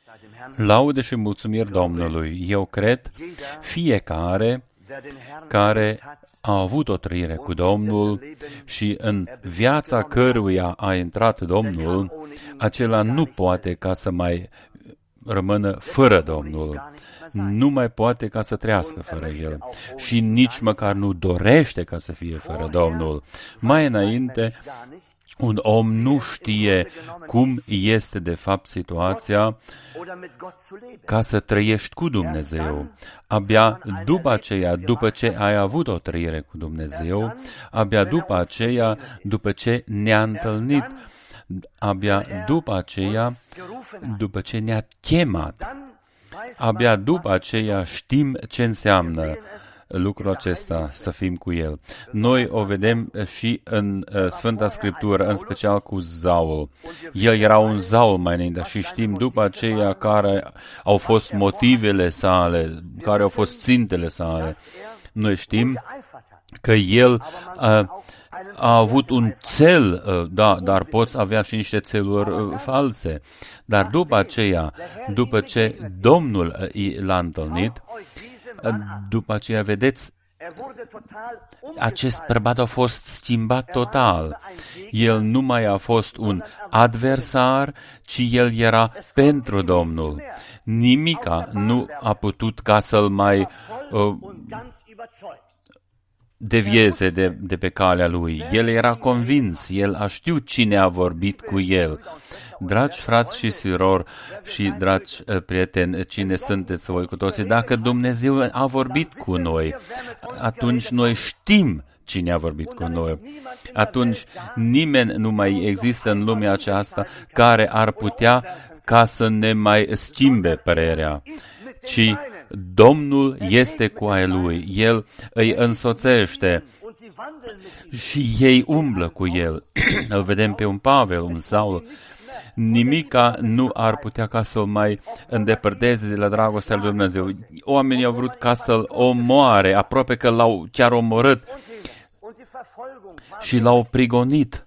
Laude și mulțumiri Domnului. Eu cred fiecare care a avut o trăire cu Domnul și în viața căruia a intrat Domnul, acela nu poate ca să mai rămână fără Domnul. Nu mai poate ca să trăiască fără El și nici măcar nu dorește ca să fie fără Domnul. Mai înainte, un om nu știe cum este de fapt situația ca să trăiești cu Dumnezeu. Abia după aceea, după ce ai avut o trăire cu Dumnezeu, abia după aceea, după ce ne-a întâlnit, abia după aceea, după ce ne-a chemat, abia după aceea știm ce înseamnă lucrul acesta, să fim cu El. Noi o vedem și în Sfânta Scriptură, în special cu Saul. El era un Saul mai înainte și știm după aceea care au fost motivele sale, care au fost țintele sale. Noi știm că el a avut un țel, dar poți avea și niște țeluri false. Dar după aceea, după ce Domnul l-a întâlnit, după aceea, vedeți, acest bărbat a fost schimbat total. El nu mai a fost un adversar, ci el era pentru Domnul. Nimica nu a putut ca să-l mai devieze de pe calea lui. El era convins, el a știut cine a vorbit cu el. Dragi frați și surori și dragi prieteni, cine sunteți voi cu toții, dacă Dumnezeu a vorbit cu noi, atunci noi știm cine a vorbit cu noi. Atunci nimeni nu mai există în lumea aceasta care ar putea ca să ne mai schimbe părerea, ci Domnul este cu ai Lui, El îi însoțește și ei umblă cu El. Îl vedem pe un Pavel, un Saul. Nimica nu ar putea ca să-l mai îndepărteze de la dragostea lui Dumnezeu. Oamenii au vrut ca să-l omoare, aproape că l-au chiar omorât și l-au prigonit.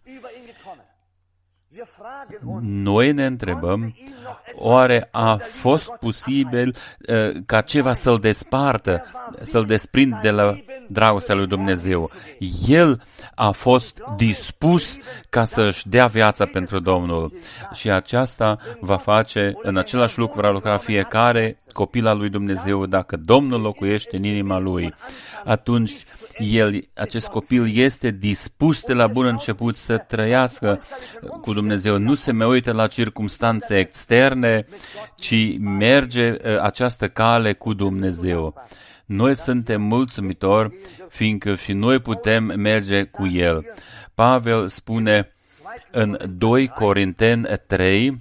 Noi ne întrebăm, oare a fost posibil ca ceva să-l despartă, să-l desprindă de la dragostea lui Dumnezeu? El a fost dispus ca să-și dea viața pentru Domnul și aceasta va face, în același lucru va lucra fiecare copil al lui Dumnezeu. Dacă Domnul locuiește în inima lui, atunci acest copil este dispus de la bun început să trăiască cu Dumnezeu. Nu se mai uită la circumstanțe externe, ci merge această cale cu Dumnezeu. Noi suntem mulțumitori, fiindcă și noi putem merge cu El. Pavel spune în 2 Corinteni 3,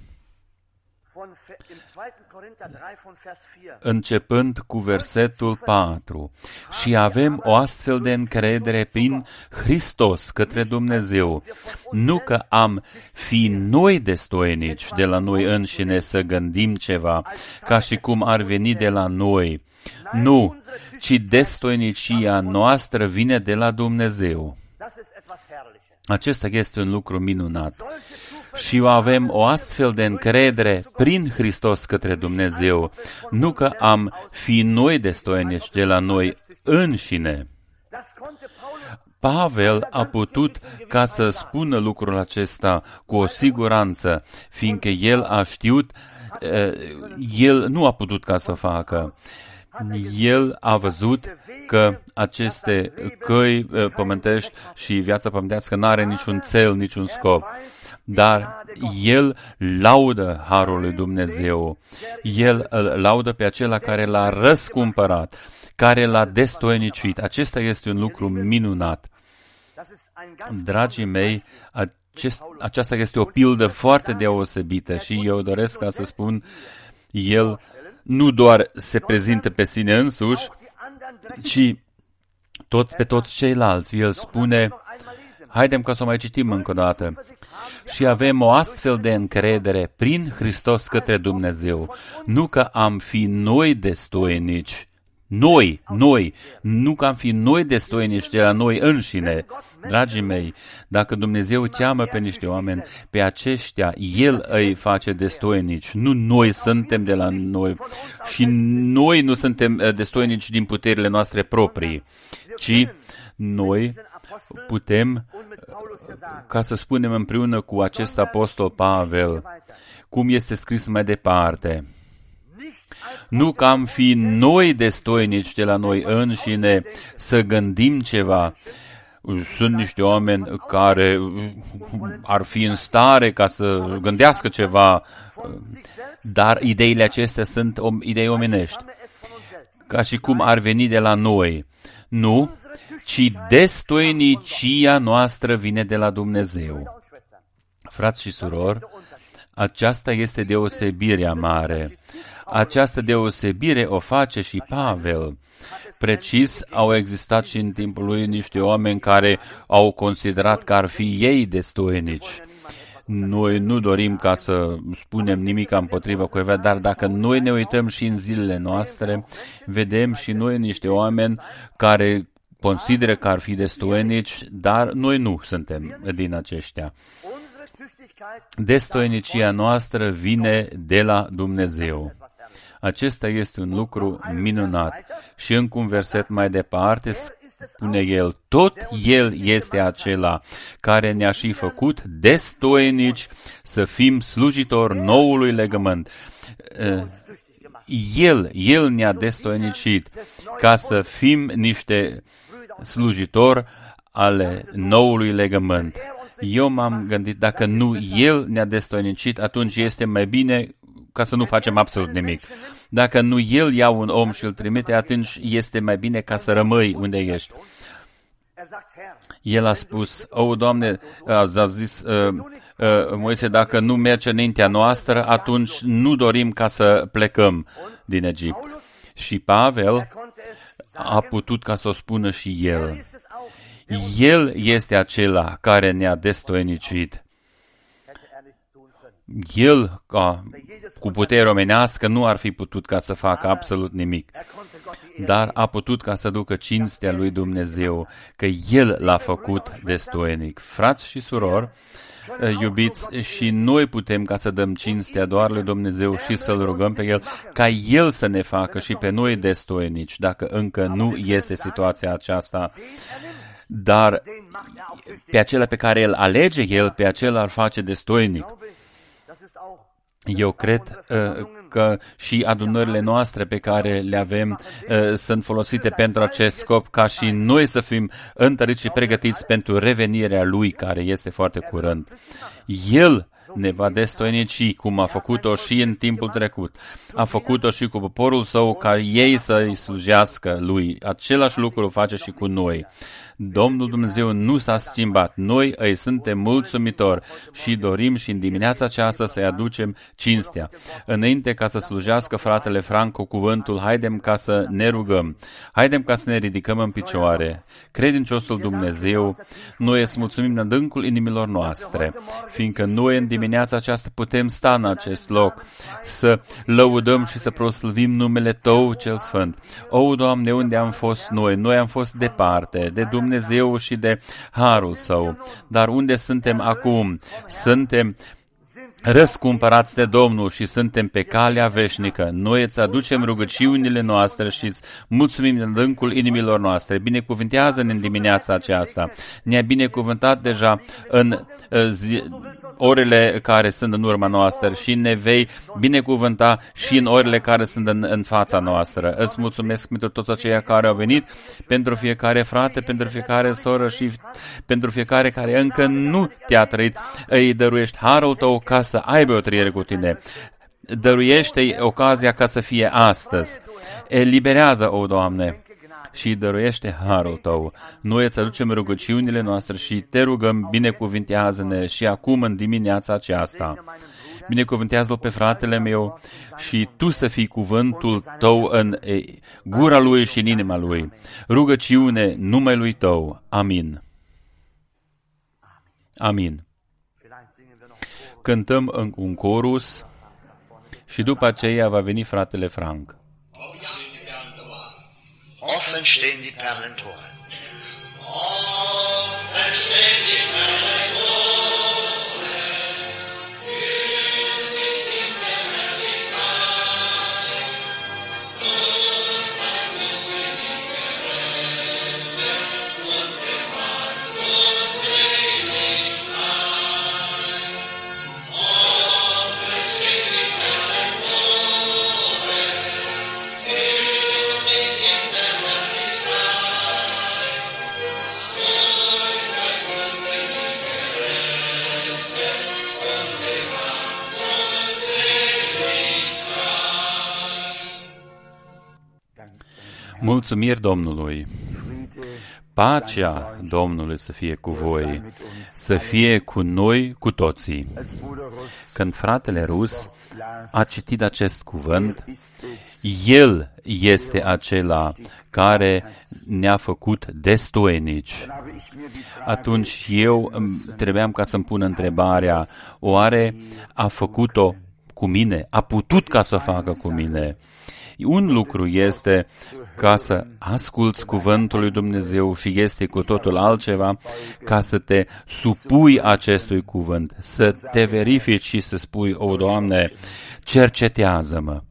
începând cu versetul 4, și avem o astfel de încredere prin Hristos către Dumnezeu, nu că am fi noi destoinici de la noi înșine să gândim ceva, ca și cum ar veni de la noi. Nu, ci destoinicia noastră vine de la Dumnezeu. Acesta este un lucru minunat. Și avem o astfel de încredere prin Hristos către Dumnezeu, nu că am fi noi destoinici de la noi înșine. Pavel a putut ca să spună lucrul acesta cu o siguranță, fiindcă el a știut, el nu a putut ca să facă. El a văzut că aceste căi pământești și viața pământească n-are niciun țel, niciun scop. Dar el laudă harul lui Dumnezeu. El îl laudă pe acela care l-a răscumpărat, care l-a destoinicit. Acesta este un lucru minunat. Dragii mei, aceasta este o pildă foarte deosebită și eu doresc ca să spun, el nu doar se prezintă pe sine însuși, ci pe toți ceilalți. El spune, haidem ca să o mai citim încă o dată. Și avem o astfel de încredere prin Hristos către Dumnezeu, nu că am fi noi destoinici Noi, nu că am fi noi destoinici de la noi înșine. Dragii mei, dacă Dumnezeu cheamă pe niște oameni, pe aceștia El îi face destoinici. Nu noi suntem de la noi și noi nu suntem destoinici din puterile noastre proprii, ci noi putem, ca să spunem împreună cu acest apostol Pavel, cum este scris mai departe. Nu că am fi noi destoinici de la noi înșine să gândim ceva. Sunt niște oameni care ar fi în stare ca să gândească ceva, dar ideile acestea sunt idei omenești, ca și cum ar veni de la noi. Nu, ci destoinicia noastră vine de la Dumnezeu. Frați și surori, aceasta este deosebirea mare. Această deosebire o face și Pavel. Precis, au existat și în timpul lui niște oameni care au considerat că ar fi ei destoinici. Noi nu dorim ca să spunem nimic împotriva cuiva, dar dacă noi ne uităm și în zilele noastre, vedem și noi niște oameni care consideră că ar fi destoinici, dar noi nu suntem din aceștia. Destoinicia noastră vine de la Dumnezeu. Acesta este un lucru minunat. Și încă un verset mai departe spune el, tot El este acela care ne-a și făcut destoinici să fim slujitori noului legământ. El ne-a destoinicit ca să fim niște slujitori ale noului legământ. Eu m-am gândit, dacă nu El ne-a destoinicit, atunci este mai bine ca să nu facem absolut nimic. Dacă nu El ia un om și îl trimite, atunci este mai bine ca să rămâi unde ești. El a spus, Doamne, a zis Moise, dacă nu merge înaintea noastră, atunci nu dorim ca să plecăm din Egipt. Și Pavel a putut ca să o spună și el. El este acela care ne-a destoinicit. El, cu putere omenească, nu ar fi putut ca să facă absolut nimic, dar a putut ca să ducă cinstea lui Dumnezeu, că El l-a făcut destoinic. Frați și surori, iubiți, și noi putem ca să dăm cinstea doar lui Dumnezeu și să-L rugăm pe El, ca El să ne facă și pe noi destoinici, dacă încă nu este situația aceasta. Dar pe acela pe care El alege, El pe acela ar face destoinic. Eu cred că și adunările noastre pe care le avem sunt folosite pentru acest scop, ca și noi să fim întăriți și pregătiți pentru revenirea Lui, care este foarte curând. El ne va destoinici, cum a făcut-o și în timpul trecut. A făcut-o și cu poporul său, ca ei să-i slujească Lui. Același lucru face și cu noi. Domnul Dumnezeu nu s-a schimbat. Noi îi suntem mulțumitori și dorim și în dimineața aceasta să-i aducem cinstea. Înainte ca să slujească fratele Franco cuvântul, haidem ca să ne rugăm. Haidem ca să ne ridicăm în picioare. Credinciosul Dumnezeu, noi îți mulțumim în adâncul inimilor noastre, fiindcă noi în dimineața aceasta putem sta în acest loc, să lăudăm și să proslăvim numele Tău cel Sfânt. O, Doamne, unde am fost noi? Noi am fost departe de Dumnezeu și de harul Său. Dar unde suntem acum? Suntem răscumpărați de Domnul și suntem pe calea veșnică. Noi îți aducem rugăciunile noastre și îți mulțumim în adâncul inimilor noastre. Binecuvintează-ne în dimineața aceasta. Ne-a binecuvântat deja în orele care sunt în urma noastră și ne vei binecuvânta și în orele care sunt în fața noastră. Îți mulțumesc pentru toți aceia care au venit, pentru fiecare frate, pentru fiecare soră și pentru fiecare care încă nu te-a trăit. Îi dăruiești harul Tău ca să aibă o trăire cu Tine. Dăruiește-i ocazia ca să fie astăzi. Eliberează, o Doamne, și dăruiește harul Tău. Noi îți aducem rugăciunile noastre și Te rugăm, binecuvintează-ne și acum în dimineața aceasta. Binecuvintează-l pe fratele meu și Tu să fii cuvântul Tău în gura lui și în inima lui. Rugăciune numele lui Tău. Amin. Amin. Cântăm în un chorus și după aceea va veni fratele Frank. Offen stehen die Perlentore. Offen stehen die Perlentore, führ mich in der Herrlichkeit, und was du mich gerettet und bewahrt zur Seligkeit. Offen stehen die Perlentore, führ mich in der Herrlichkeit, durch das Blut bin ich gerettet und bewahrt zur Seligkeit. Mulțumiri Domnului! Pacea Domnului să fie cu voi, să fie cu noi, cu toții. Când fratele Rus a citit acest cuvânt, el este acela care ne-a făcut destoinici. Atunci eu trebuiam ca să-mi pun întrebarea, oare a făcut-o cu mine? A putut ca să o facă cu mine? Un lucru este ca să asculți cuvântul lui Dumnezeu și este cu totul altceva ca să te supui acestui cuvânt, să te verifici și să spui, o, Doamne, cercetează-mă.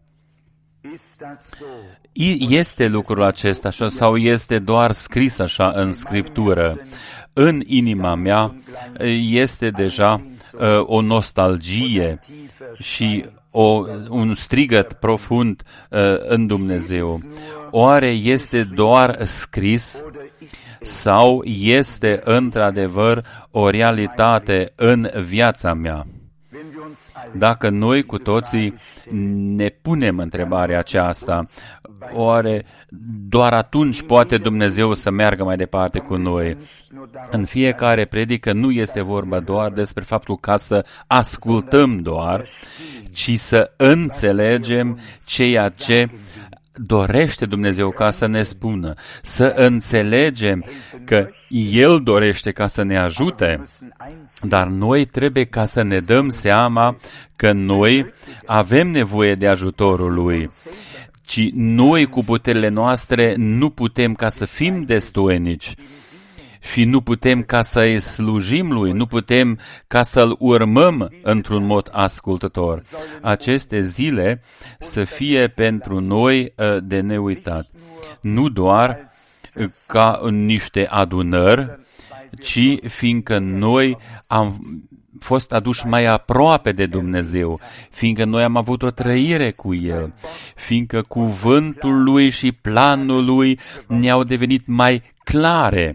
Este lucrul acesta așa sau este doar scris așa în Scriptură? În inima mea este deja o nostalgie și un strigăt profund în Dumnezeu. Oare este doar scris sau este într-adevăr o realitate în viața mea? Dacă noi cu toții ne punem întrebarea aceasta, oare doar atunci poate Dumnezeu să meargă mai departe cu noi? În fiecare predică nu este vorba doar despre faptul ca să ascultăm doar, ci să înțelegem ceea ce dorește Dumnezeu ca să ne spună, să înțelegem că El dorește ca să ne ajute, dar noi trebuie ca să ne dăm seama că noi avem nevoie de ajutorul Lui, ci noi cu puterile noastre nu putem ca să fim destoinici și nu putem ca să-i slujim Lui, nu putem ca să-L urmăm într-un mod ascultător. Aceste zile să fie pentru noi de neuitat. Nu doar ca niște adunări, ci fiindcă noi am fost aduși mai aproape de Dumnezeu, fiindcă noi am avut o trăire cu El, fiindcă cuvântul Lui și planul Lui ne-au devenit mai clare.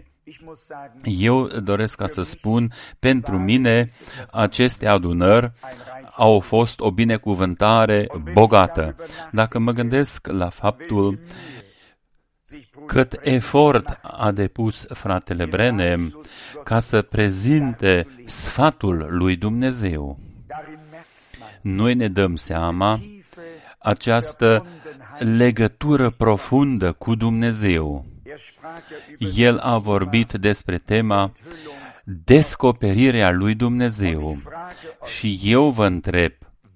Eu doresc ca să spun, pentru mine, aceste adunări au fost o binecuvântare bogată. Dacă mă gândesc la faptul cât efort a depus fratele Branham ca să prezinte sfatul lui Dumnezeu, noi ne dăm seama această legătură profundă cu Dumnezeu. El a vorbit despre tema descoperirea lui Dumnezeu. Și eu vă întreb,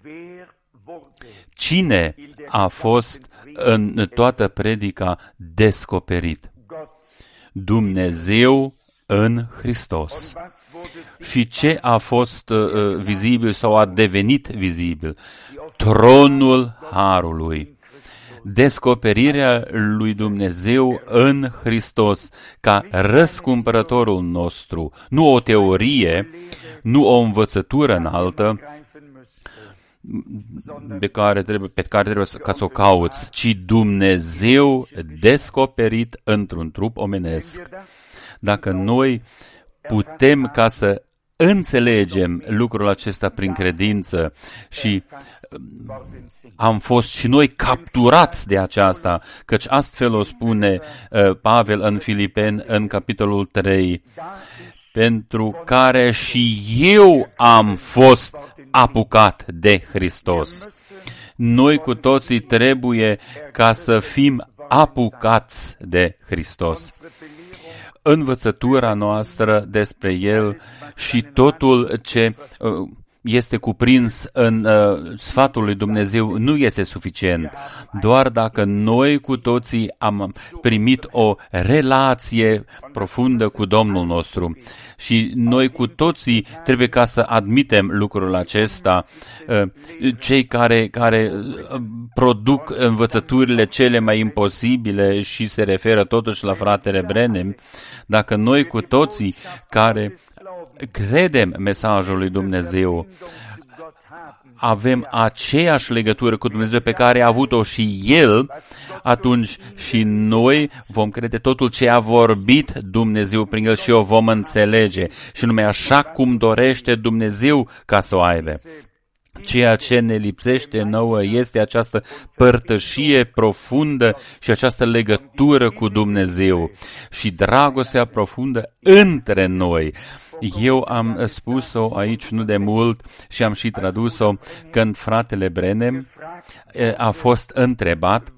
cine a fost în toată predica descoperit? Dumnezeu în Hristos. Și ce a fost vizibil sau a devenit vizibil? Tronul Harului. Descoperirea lui Dumnezeu în Hristos ca răscumpărătorul nostru, nu o teorie, nu o învățătură înaltă pe care trebuie ca să o cauți, ci Dumnezeu descoperit într-un trup omenesc. Dacă noi putem ca să înțelegem lucrul acesta prin credință și am fost și noi capturați de aceasta, căci astfel o spune Pavel în Filipeni în capitolul 3, pentru care și eu am fost apucat de Hristos. Noi cu toții trebuie ca să fim apucați de Hristos. Învățătura noastră despre El și totul ce este cuprins în sfatul lui Dumnezeu nu este suficient. Doar dacă noi cu toții am primit o relație profundă cu Domnul nostru și noi cu toții trebuie ca să admitem lucrul acesta, cei care produc învățăturile cele mai imposibile și se referă totuși la fratele Branham, dacă noi cu toții care credem mesajul lui Dumnezeu, avem aceeași legătură cu Dumnezeu pe care a avut-o și El, atunci și noi vom crede totul ce a vorbit Dumnezeu prin El și o vom înțelege. Și numai așa cum dorește Dumnezeu ca să o aibă. Ceea ce ne lipsește nouă este această părtășie profundă și această legătură cu Dumnezeu și dragostea profundă între noi. Eu am spus-o aici nu de mult și am și tradus-o când fratele Branham a fost întrebat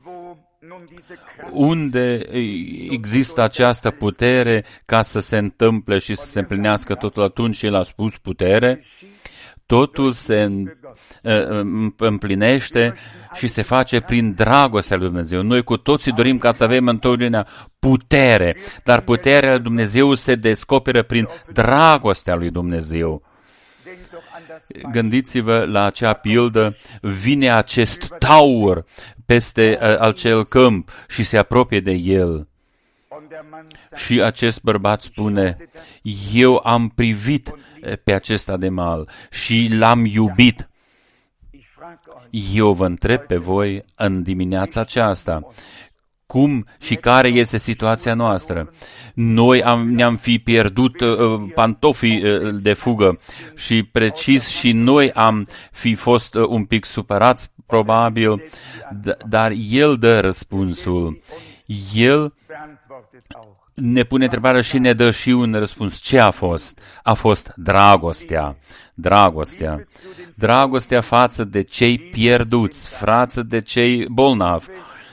unde există această putere ca să se întâmple și să se împlinească totul. Atunci el a spus putere. Totul se împlinește și se face prin dragostea lui Dumnezeu. Noi cu toții dorim ca să avem întotdeauna putere, dar puterea lui Dumnezeu se descoperă prin dragostea lui Dumnezeu. Gândiți-vă la acea pildă, vine acest taur peste acel câmp și se apropie de el. Și acest bărbat spune, eu am privit pe acest animal și l-am iubit. Eu vă întreb pe voi în dimineața aceasta, cum și care este situația noastră? Noi ne-am fi pierdut pantofii de fugă și precis și noi am fi fost un pic supărați, probabil, dar El dă răspunsul. El ne pune întrebarea și ne dă și un răspuns. Ce a fost? A fost dragostea. Dragostea. Dragostea față de cei pierduți, față de cei bolnavi.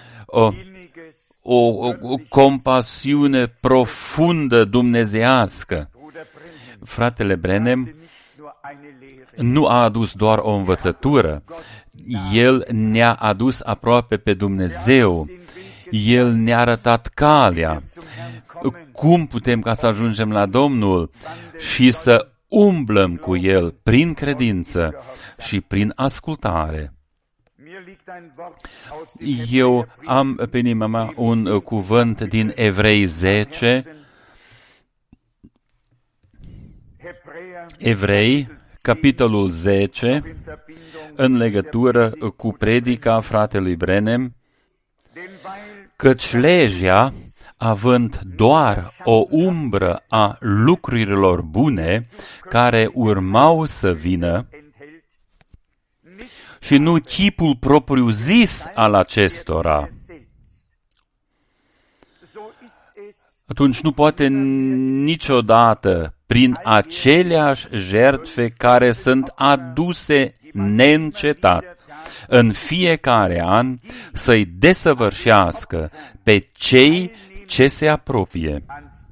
O compasiune profundă dumnezeiască. Fratele Branham nu a adus doar o învățătură. El ne-a adus aproape pe Dumnezeu. El ne-a arătat calea. Cum putem ca să ajungem la Domnul și să umblăm cu El prin credință și prin ascultare. Eu am pe inima mea un cuvânt din Evrei 10, Evrei, capitolul 10, în legătură cu predica fratelui Branham, căci legea, având doar o umbră a lucrurilor bune care urmau să vină, și nu chipul propriu-zis al acestora, atunci nu poate niciodată, prin aceleași jertfe care sunt aduse neîncetat, în fiecare an, să-i desăvârșească pe cei ce se apropie.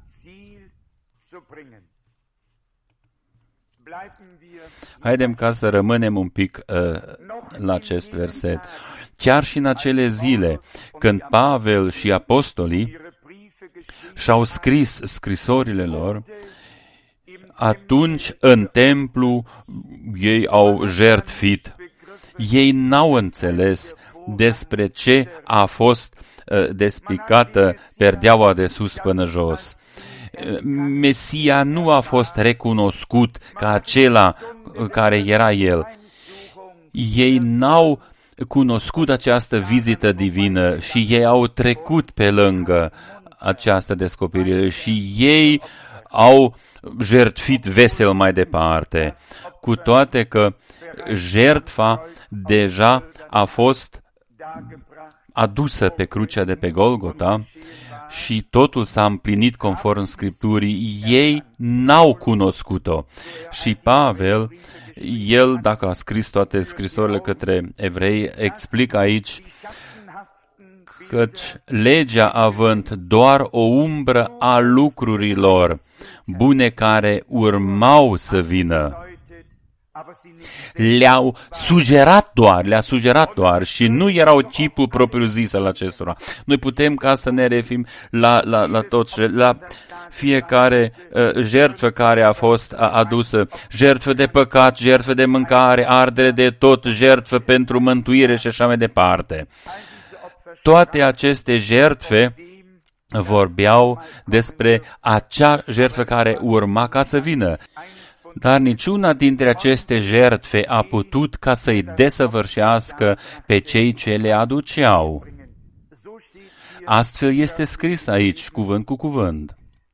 Haidem ca să rămânem un pic la acest verset. Chiar și în acele zile, când Pavel și apostolii și-au scris scrisorile lor, atunci în templu ei au jertfit. Ei n-au înțeles despre ce a fost despicată perdeaua de sus până jos. Mesia nu a fost recunoscut ca acela care era El. Ei n-au cunoscut această vizită divină și ei au trecut pe lângă această descoperire și ei au jertfit vesel mai departe, cu toate că jertfa deja a fost adusă pe crucea de pe Golgota și totul s-a împlinit conform Scripturii. Ei n-au cunoscut-o. Și Pavel, el, dacă a scris toate scrisorile către evrei, explică aici căci legea având doar o umbră a lucrurilor bune care urmau să vină. le-a sugerat doar și nu erau chipul propriu-zis al acestora. Noi putem ca să ne referim la toți, la fiecare jertfă care a fost adusă, jertfă de păcat, jertfă de mâncare, ardere de tot, jertfă pentru mântuire și așa mai departe. Toate aceste jertfe vorbeau despre acea jertfă care urma ca să vină. Dar niciuna dintre aceste jertfe a putut ca să-i desăvârșească pe cei ce le aduceau. Astfel este scris aici, cuvânt cu cuvânt.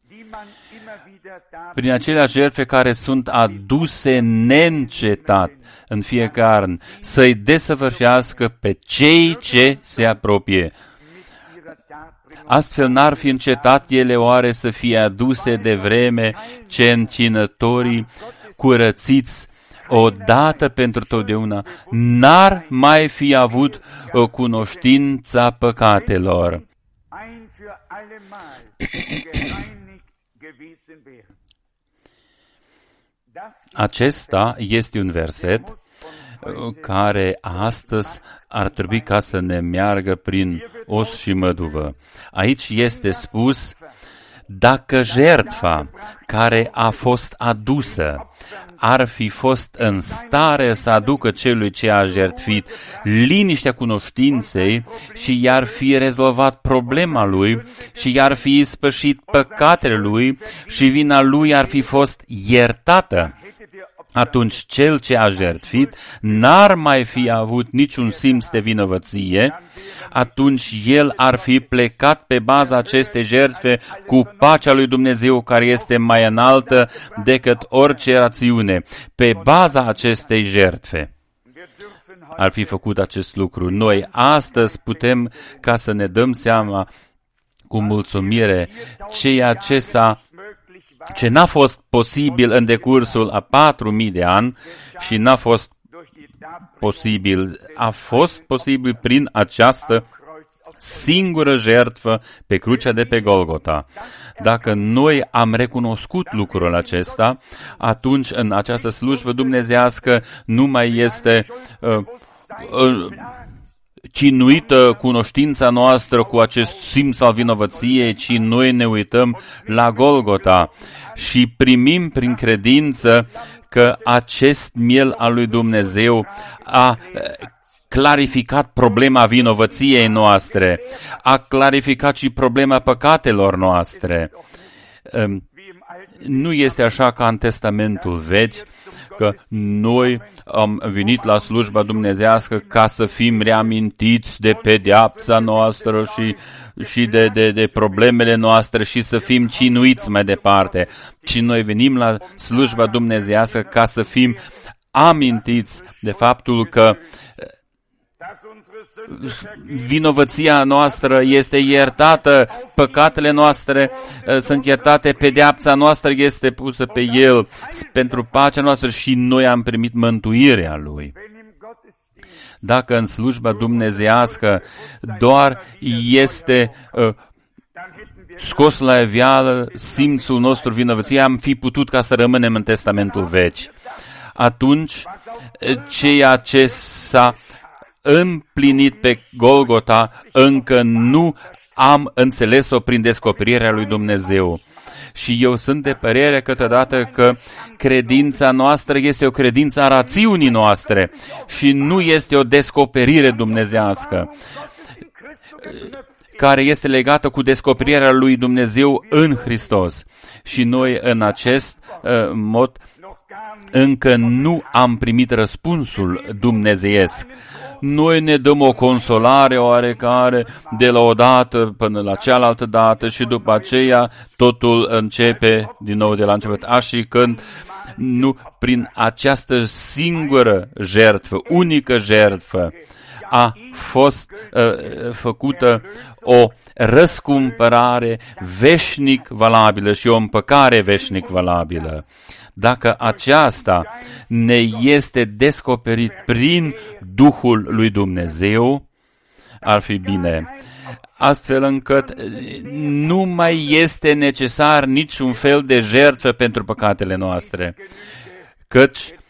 Prin aceleași jertfe care sunt aduse neîncetat în fiecare an, să-i desăvârșească pe cei ce se apropie. Astfel n-ar fi încetat ele oare să fie aduse de vreme ce încinătorii curățiți odată pentru totdeauna n-ar mai fi avut o cunoștința păcatelor. Acesta este un verset care astăzi ar trebui ca să ne meargă prin os și măduvă. Aici este spus, dacă jertfa care a fost adusă ar fi fost în stare să aducă celui ce a jertfit liniștea cunoștinței și i-ar fi rezolvat problema lui și i-ar fi ispășit păcatele lui și vina lui ar fi fost iertată, atunci cel ce a jertfit n-ar mai fi avut niciun simț de vinovăție, atunci el ar fi plecat pe baza acestei jertfe cu pacea lui Dumnezeu care este mai înaltă decât orice rațiune. Pe baza acestei jertfe ar fi făcut acest lucru. Noi astăzi putem ca să ne dăm seama cu mulțumire ceea ce n-a fost posibil în decursul a 4.000 de ani și n-a fost posibil, a fost posibil prin această singură jertfă pe crucea de pe Golgota. Dacă noi am recunoscut lucrul acesta, atunci în această slujbă dumnezeiască nu mai este chinuită cunoștința noastră cu acest simț al vinovăției, ci noi ne uităm la Golgota și primim prin credință că acest miel al lui Dumnezeu a clarificat problema vinovăției noastre, a clarificat și problema păcatelor noastre. Nu este așa ca în Testamentul Vechi, că noi am venit la slujba dumnezeiască ca să fim reamintiți de pedeapsa noastră și de problemele noastre și să fim cinuiți mai departe. Ci noi venim la slujba dumnezeiască ca să fim amintiți de faptul că vinovăția noastră este iertată, păcatele noastre sunt iertate, pedeapsa noastră este pusă pe El pentru pacea noastră și noi am primit mântuirea Lui. Dacă în slujba dumnezeiască doar este scos la iveală simțul nostru vinovăției, am fi putut ca să rămânem în Testamentul Vechi. Atunci, ceea ce s-a împlinit pe Golgota, încă nu am înțeles-o prin descoperirea lui Dumnezeu. Și eu sunt de părere câteodată că credința noastră este o credință a rațiunii noastre și nu este o descoperire dumnezească, care este legată cu descoperirea lui Dumnezeu în Hristos. Și noi în acest mod încă nu am primit răspunsul dumnezeiesc. Noi ne dăm o consolare oarecare de la o dată până la cealaltă dată și după aceea totul începe din nou de la început. Și când nu prin această singură jertfă, unică jertfă, a fost făcută o răscumpărare veșnic valabilă și o împăcare veșnic valabilă. Dacă aceasta ne este descoperit prin Duhul lui Dumnezeu, ar fi bine, astfel încât nu mai este necesar niciun fel de jertfă pentru păcatele noastre, căci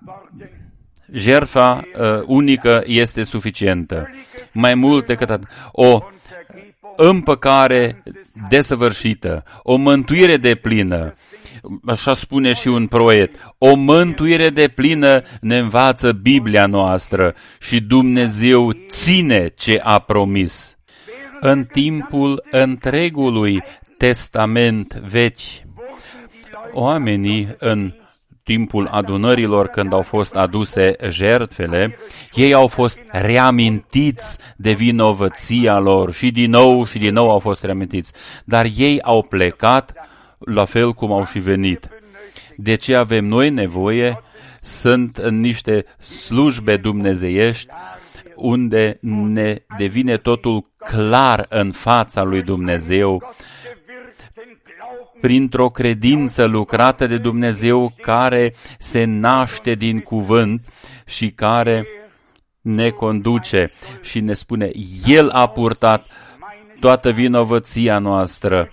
jertfa unică este suficientă. Mai mult decât atât, o împăcare desăvârșită, o mântuire deplină, așa spune și un poet, o mântuire deplină ne învață Biblia noastră și Dumnezeu ține ce a promis. În timpul întregului Testament vechi, oamenii în timpul adunărilor, când au fost aduse jertfele, ei au fost reamintiți de vinovăția lor și din nou au fost reamintiți. Dar ei au plecat la fel cum au și venit. De ce avem noi nevoie? Sunt niște slujbe dumnezeiești unde ne devine totul clar în fața lui Dumnezeu, printr-o credință lucrată de Dumnezeu care se naște din cuvânt și care ne conduce și ne spune, El a purtat toată vinovăția noastră.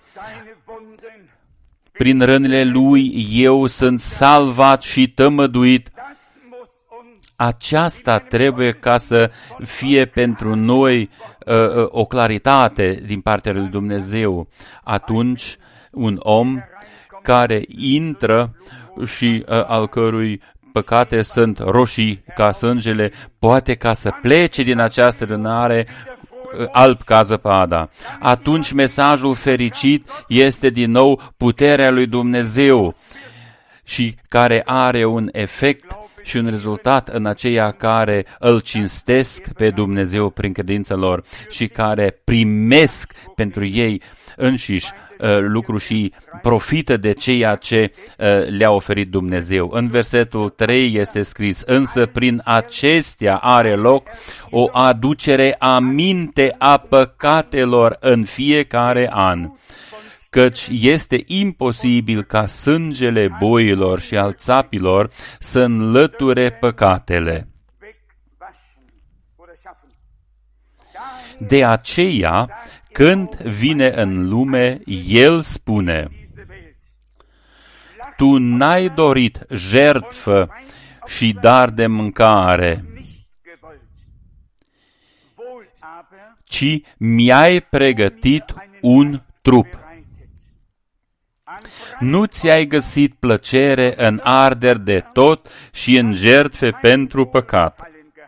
Prin rănile Lui eu sunt salvat și tămăduit. Aceasta trebuie ca să fie pentru noi o claritate din partea lui Dumnezeu. Atunci un om care intră și al cărui păcate sunt roșii ca sângele, poate ca să plece din această adunare alb ca zăpada. Atunci mesajul fericit este din nou puterea lui Dumnezeu și care are un efect și un rezultat în aceia care îl cinstesc pe Dumnezeu prin credința lor și care primesc pentru ei înșiși lucru și profită de ceea ce le-a oferit Dumnezeu. În versetul 3 este scris, însă prin acestea are loc o aducere aminte a păcatelor în fiecare an, căci este imposibil ca sângele boilor și al țapilor să înlăture păcatele. De aceea, când vine în lume, El spune, Tu n-ai dorit jertfă și dar de mâncare, ci mi-ai pregătit un trup. Nu ți-ai găsit plăcere în arderi de tot și în jertfe pentru păcat.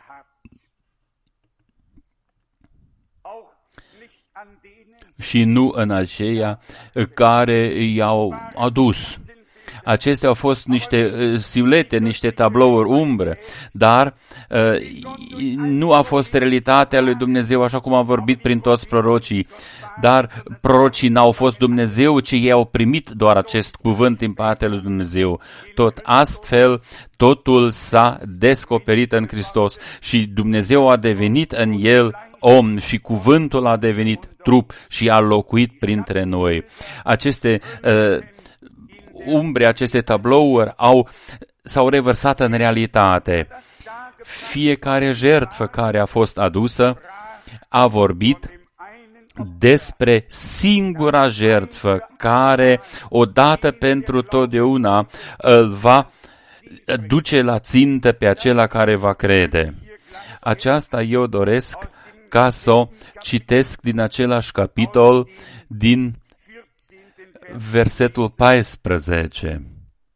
Și nu în aceia care i-au adus. Acestea au fost niște siluete, niște tablouri umbre, dar nu a fost realitatea lui Dumnezeu așa cum a vorbit prin toți prorocii. Dar prorocii n-au fost Dumnezeu, ci ei au primit doar acest cuvânt din partea lui Dumnezeu. Tot astfel, totul s-a descoperit în Hristos și Dumnezeu a devenit în El om și cuvântul a devenit trup și a locuit printre noi. Aceste umbre, aceste tablouri s-au revărsat în realitate. Fiecare jertfă care a fost adusă a vorbit despre singura jertfă care, odată pentru totdeauna, îl va duce la țintă pe acela care va crede. Aceasta eu doresc ca să o citesc din același capitol, din versetul 14.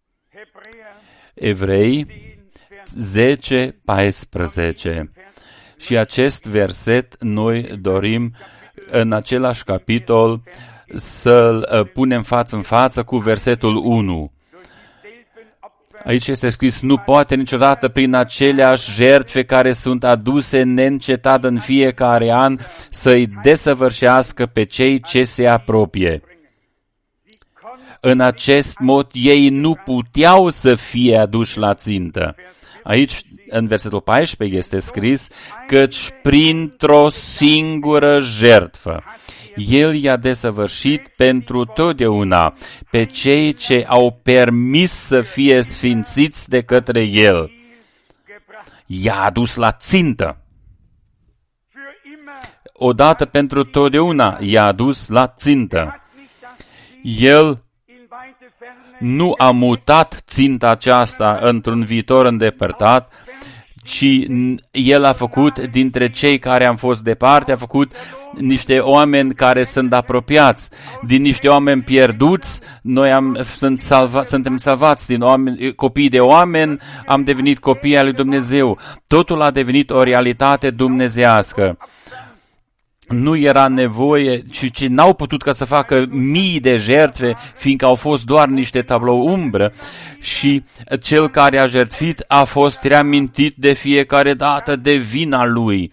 Evrei 10:14. Și acest verset noi dorim în același capitol să-l punem față în față cu versetul 1. Aici este scris, nu poate niciodată prin aceleași jertfe care sunt aduse neîncetat în fiecare an să-i desăvârșească pe cei ce se apropie. În acest mod ei nu puteau să fie aduși la țintă. Aici, în versetul 14, este scris, căci printr-o singură jertfă El i-a desăvârșit pentru totdeauna pe cei ce au permis să fie sfințiți de către El. I-a adus la țintă. Odată pentru totdeauna i-a adus la țintă. El nu a mutat ținta aceasta într-un viitor îndepărtat, ci El a făcut dintre cei care am fost departe, a făcut niște oameni care sunt apropiați. Din niște oameni pierduți, noi suntem salvați. Din copii de oameni, am devenit copii al lui Dumnezeu. Totul a devenit o realitate dumnezeiască. Nu era nevoie, ci n-au putut ca să facă mii de jertfe, fiindcă au fost doar niște tablou umbră și cel care a jertfit a fost reamintit de fiecare dată de vina lui.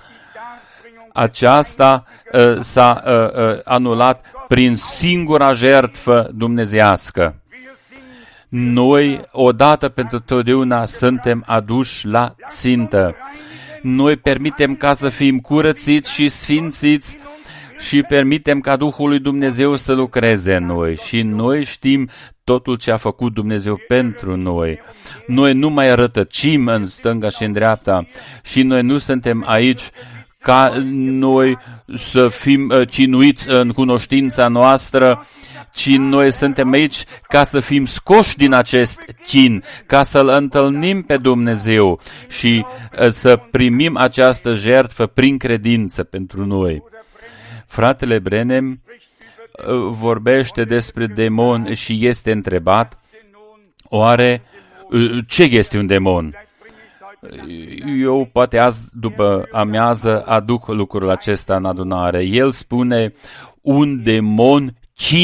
Aceasta s-a anulat prin singura jertfă dumnezeiască. Noi, odată pentru totdeauna, suntem aduși la țintă. Noi permitem ca să fim curățiți și sfințiți și permitem ca Duhul lui Dumnezeu să lucreze în noi. Și noi știm totul ce a făcut Dumnezeu pentru noi. Noi nu mai rătăcim în stânga și în dreapta și noi nu suntem aici ca noi să fim cinuiți în cunoștința noastră, ci noi suntem aici ca să fim scoși din acest cin, ca să-L întâlnim pe Dumnezeu și să primim această jertfă prin credință pentru noi. Fratele Branham vorbește despre demon și este întrebat, oare ce este un demon? Eu poate azi după amiază aduc lucrul acesta în adunare. El spune, un demon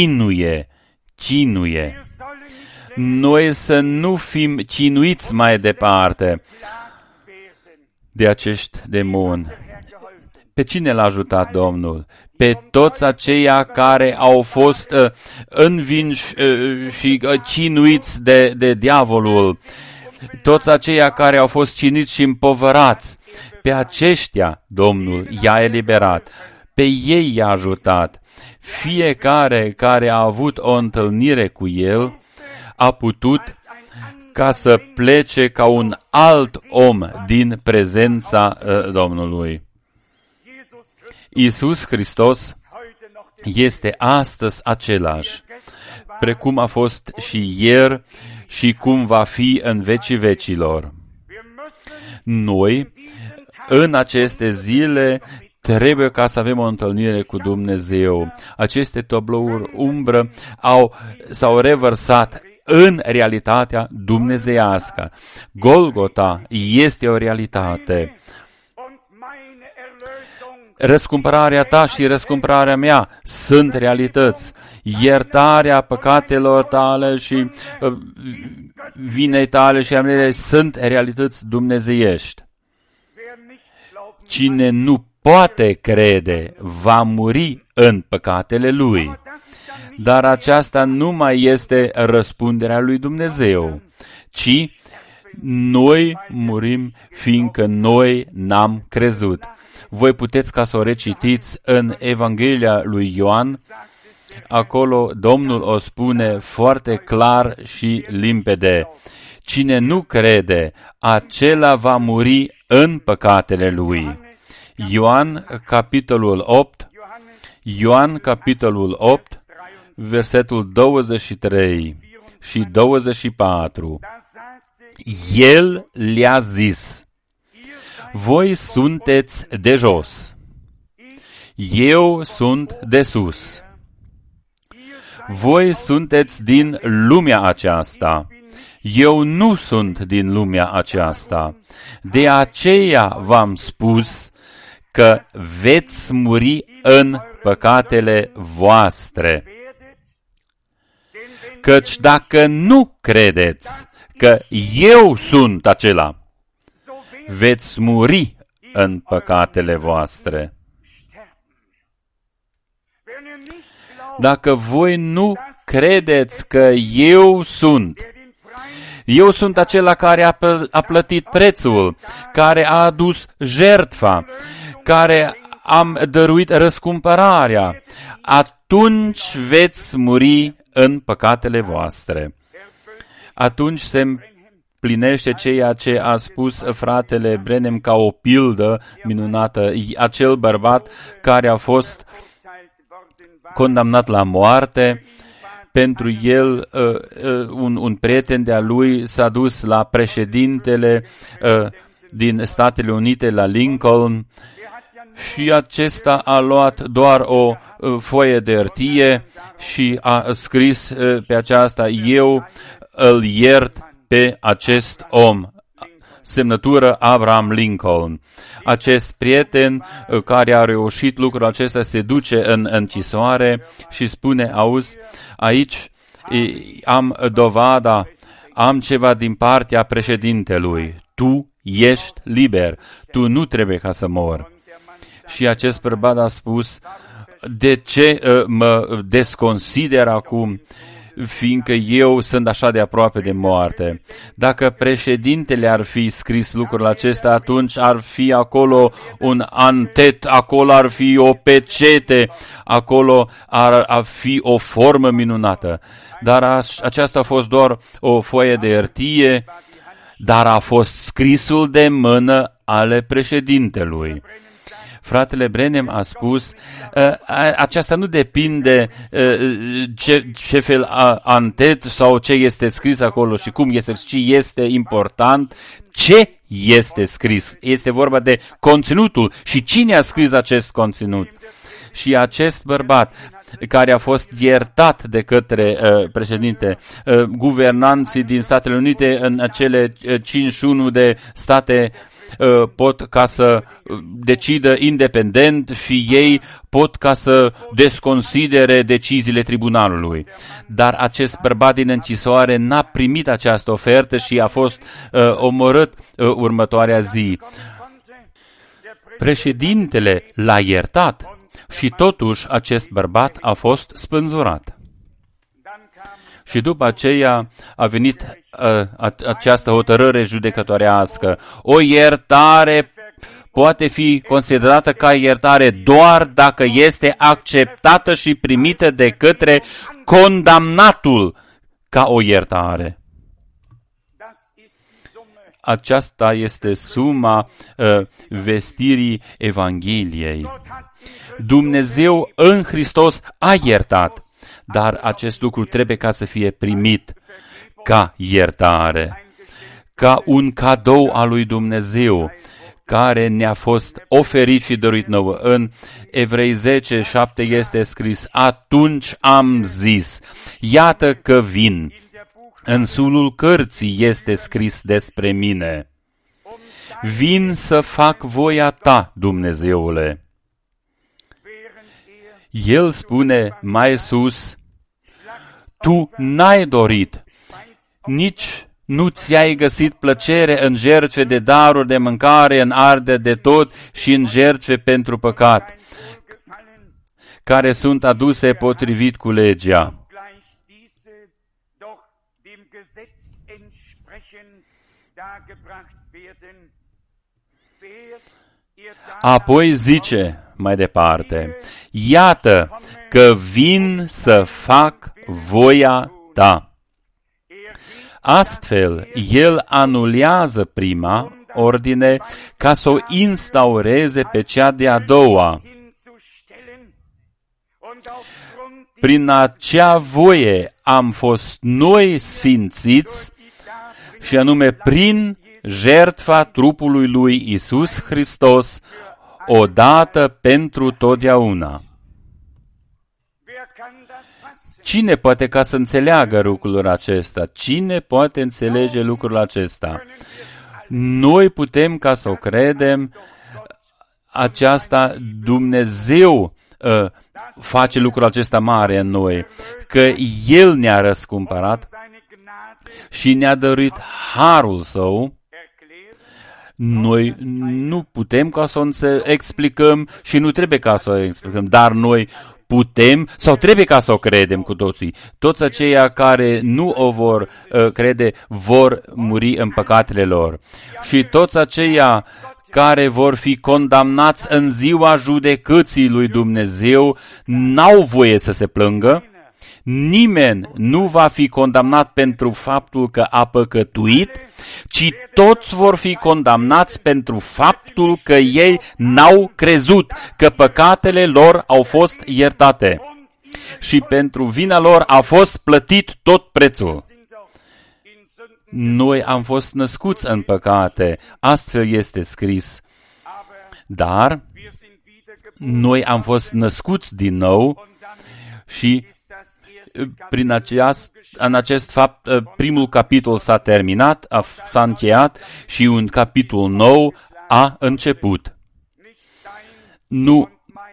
cinuie. Noi să nu fim cinuiți mai departe de acești demoni. Pe cine l-a ajutat Domnul? Pe toți aceia care au fost învinși și cinuiți de diavolul. Toți aceia care au fost ciniți și împovărați, pe aceștia Domnul i-a eliberat, pe ei i-a ajutat. Fiecare care a avut o întâlnire cu El a putut ca să plece ca un alt om din prezența Domnului. Iisus Hristos este astăzi același, precum a fost și ieri și cum va fi în vecii vecilor. Noi, în aceste zile, trebuie ca să avem o întâlnire cu Dumnezeu. Aceste tablouri umbră s-au revărsat în realitatea dumnezeiască. Golgota este o realitate. Răscumpărarea ta și răscumpărarea mea sunt realități. Iertarea păcatelor tale și vinei tale și amele sunt realități dumnezeiești. Cine nu poate crede va muri în păcatele lui. Dar aceasta nu mai este răspunderea lui Dumnezeu, ci noi murim fiindcă noi n-am crezut. Voi puteți ca să o recitiți în Evanghelia lui Ioan. Acolo Domnul o spune foarte clar și limpede. Cine nu crede, acela va muri în păcatele lui. Ioan, capitolul 8, versetul 23 și 24. El le-a zis, voi sunteți de jos, eu sunt de sus. Voi sunteți din lumea aceasta, eu nu sunt din lumea aceasta. De aceea v-am spus că veți muri în păcatele voastre. Căci dacă nu credeți că eu sunt acela, veți muri în păcatele voastre. Dacă voi nu credeți că eu sunt acela care a plătit prețul, care a adus jertfa, care am dăruit răscumpărarea, atunci veți muri în păcatele voastre. Atunci se împlinește ceea ce a spus fratele Branham ca o pildă minunată. Acel bărbat care a fost condamnat la moarte pentru el, un prieten de-a lui s-a dus la președintele din Statele Unite, la Lincoln, și acesta a luat doar o foaie de hârtie și a scris pe aceasta: eu îl iert pe acest om. Semnătură Abraham Lincoln. Acest prieten care a reușit lucrul acesta se duce în închisoare și spune: auzi, aici am dovada, am ceva din partea președintelui. Tu ești liber, tu nu trebuie ca să mori. Și acest bărbat a spus: de ce mă desconsider acum, fiindcă eu sunt așa de aproape de moarte? Dacă președintele ar fi scris lucrul acesta, atunci ar fi acolo un antet, acolo ar fi o pecete, acolo ar fi o formă minunată. Dar aceasta a fost doar o foaie de hârtie, dar a fost scrisul de mână ale președintelui. Fratele Branham a spus, aceasta nu depinde ce fel antet sau ce este scris acolo și cum este, ci este important ce este scris. Este vorba de conținutul și cine a scris acest conținut. Și acest bărbat care a fost iertat de către președinte, guvernanții din Statele Unite în acele 51 de state pot ca să decidă independent și ei pot ca să desconsidere deciziile tribunalului. Dar acest bărbat din închisoare n-a primit această ofertă și a fost omorât următoarea zi. Președintele l-a iertat și totuși acest bărbat a fost spânzurat. Și după aceea a venit această hotărâre judecătorească. O iertare poate fi considerată ca iertare doar dacă este acceptată și primită de către condamnatul ca o iertare. Aceasta este suma vestirii Evangheliei. Dumnezeu în Hristos a iertat, dar acest lucru trebuie ca să fie primit ca iertare, ca un cadou al lui Dumnezeu, care ne-a fost oferit și dăruit nouă. În Evrei 10:7 este scris: atunci am zis, iată că vin. În sulul cărții este scris despre mine: vin să fac voia ta, Dumnezeule. El spune mai sus: tu n-ai dorit, nici nu ți-ai găsit plăcere în jertfe de daruri de mâncare, în arde de tot și în jertfe pentru păcat, care sunt aduse potrivit cu legea. Apoi zice mai departe: iată că vin să fac voia ta. Astfel, el anulează prima ordine ca să o instaureze pe cea de-a doua. Prin acea voie am fost noi sfințiți, și anume prin jertfa trupului lui Iisus Hristos, odată pentru totdeauna. Cine poate ca să înțeleagă lucrul acesta? Cine poate înțelege lucrul acesta? Noi putem ca să o credem, aceasta Dumnezeu face lucrul acesta mare în noi, că El ne-a răscumpărat și ne-a dăruit harul Său. Noi nu putem ca să o explicăm și nu trebuie ca să o explicăm, dar noi putem sau trebuie ca să o credem cu toții. Toți aceia care nu o vor crede vor muri în păcatele lor. Și toți aceia care vor fi condamnați în ziua judecății lui Dumnezeu n-au voie să se plângă. Nimeni nu va fi condamnat pentru faptul că a păcătuit, ci toți vor fi condamnați pentru faptul că ei n-au crezut că păcatele lor au fost iertate. și pentru vina lor a fost plătit tot prețul. Noi am fost născuți în păcate, astfel este scris. Dar noi am fost născuți din nou și în acest fapt primul capitol s-a terminat, s-a încheiat și un capitol nou a început. Nu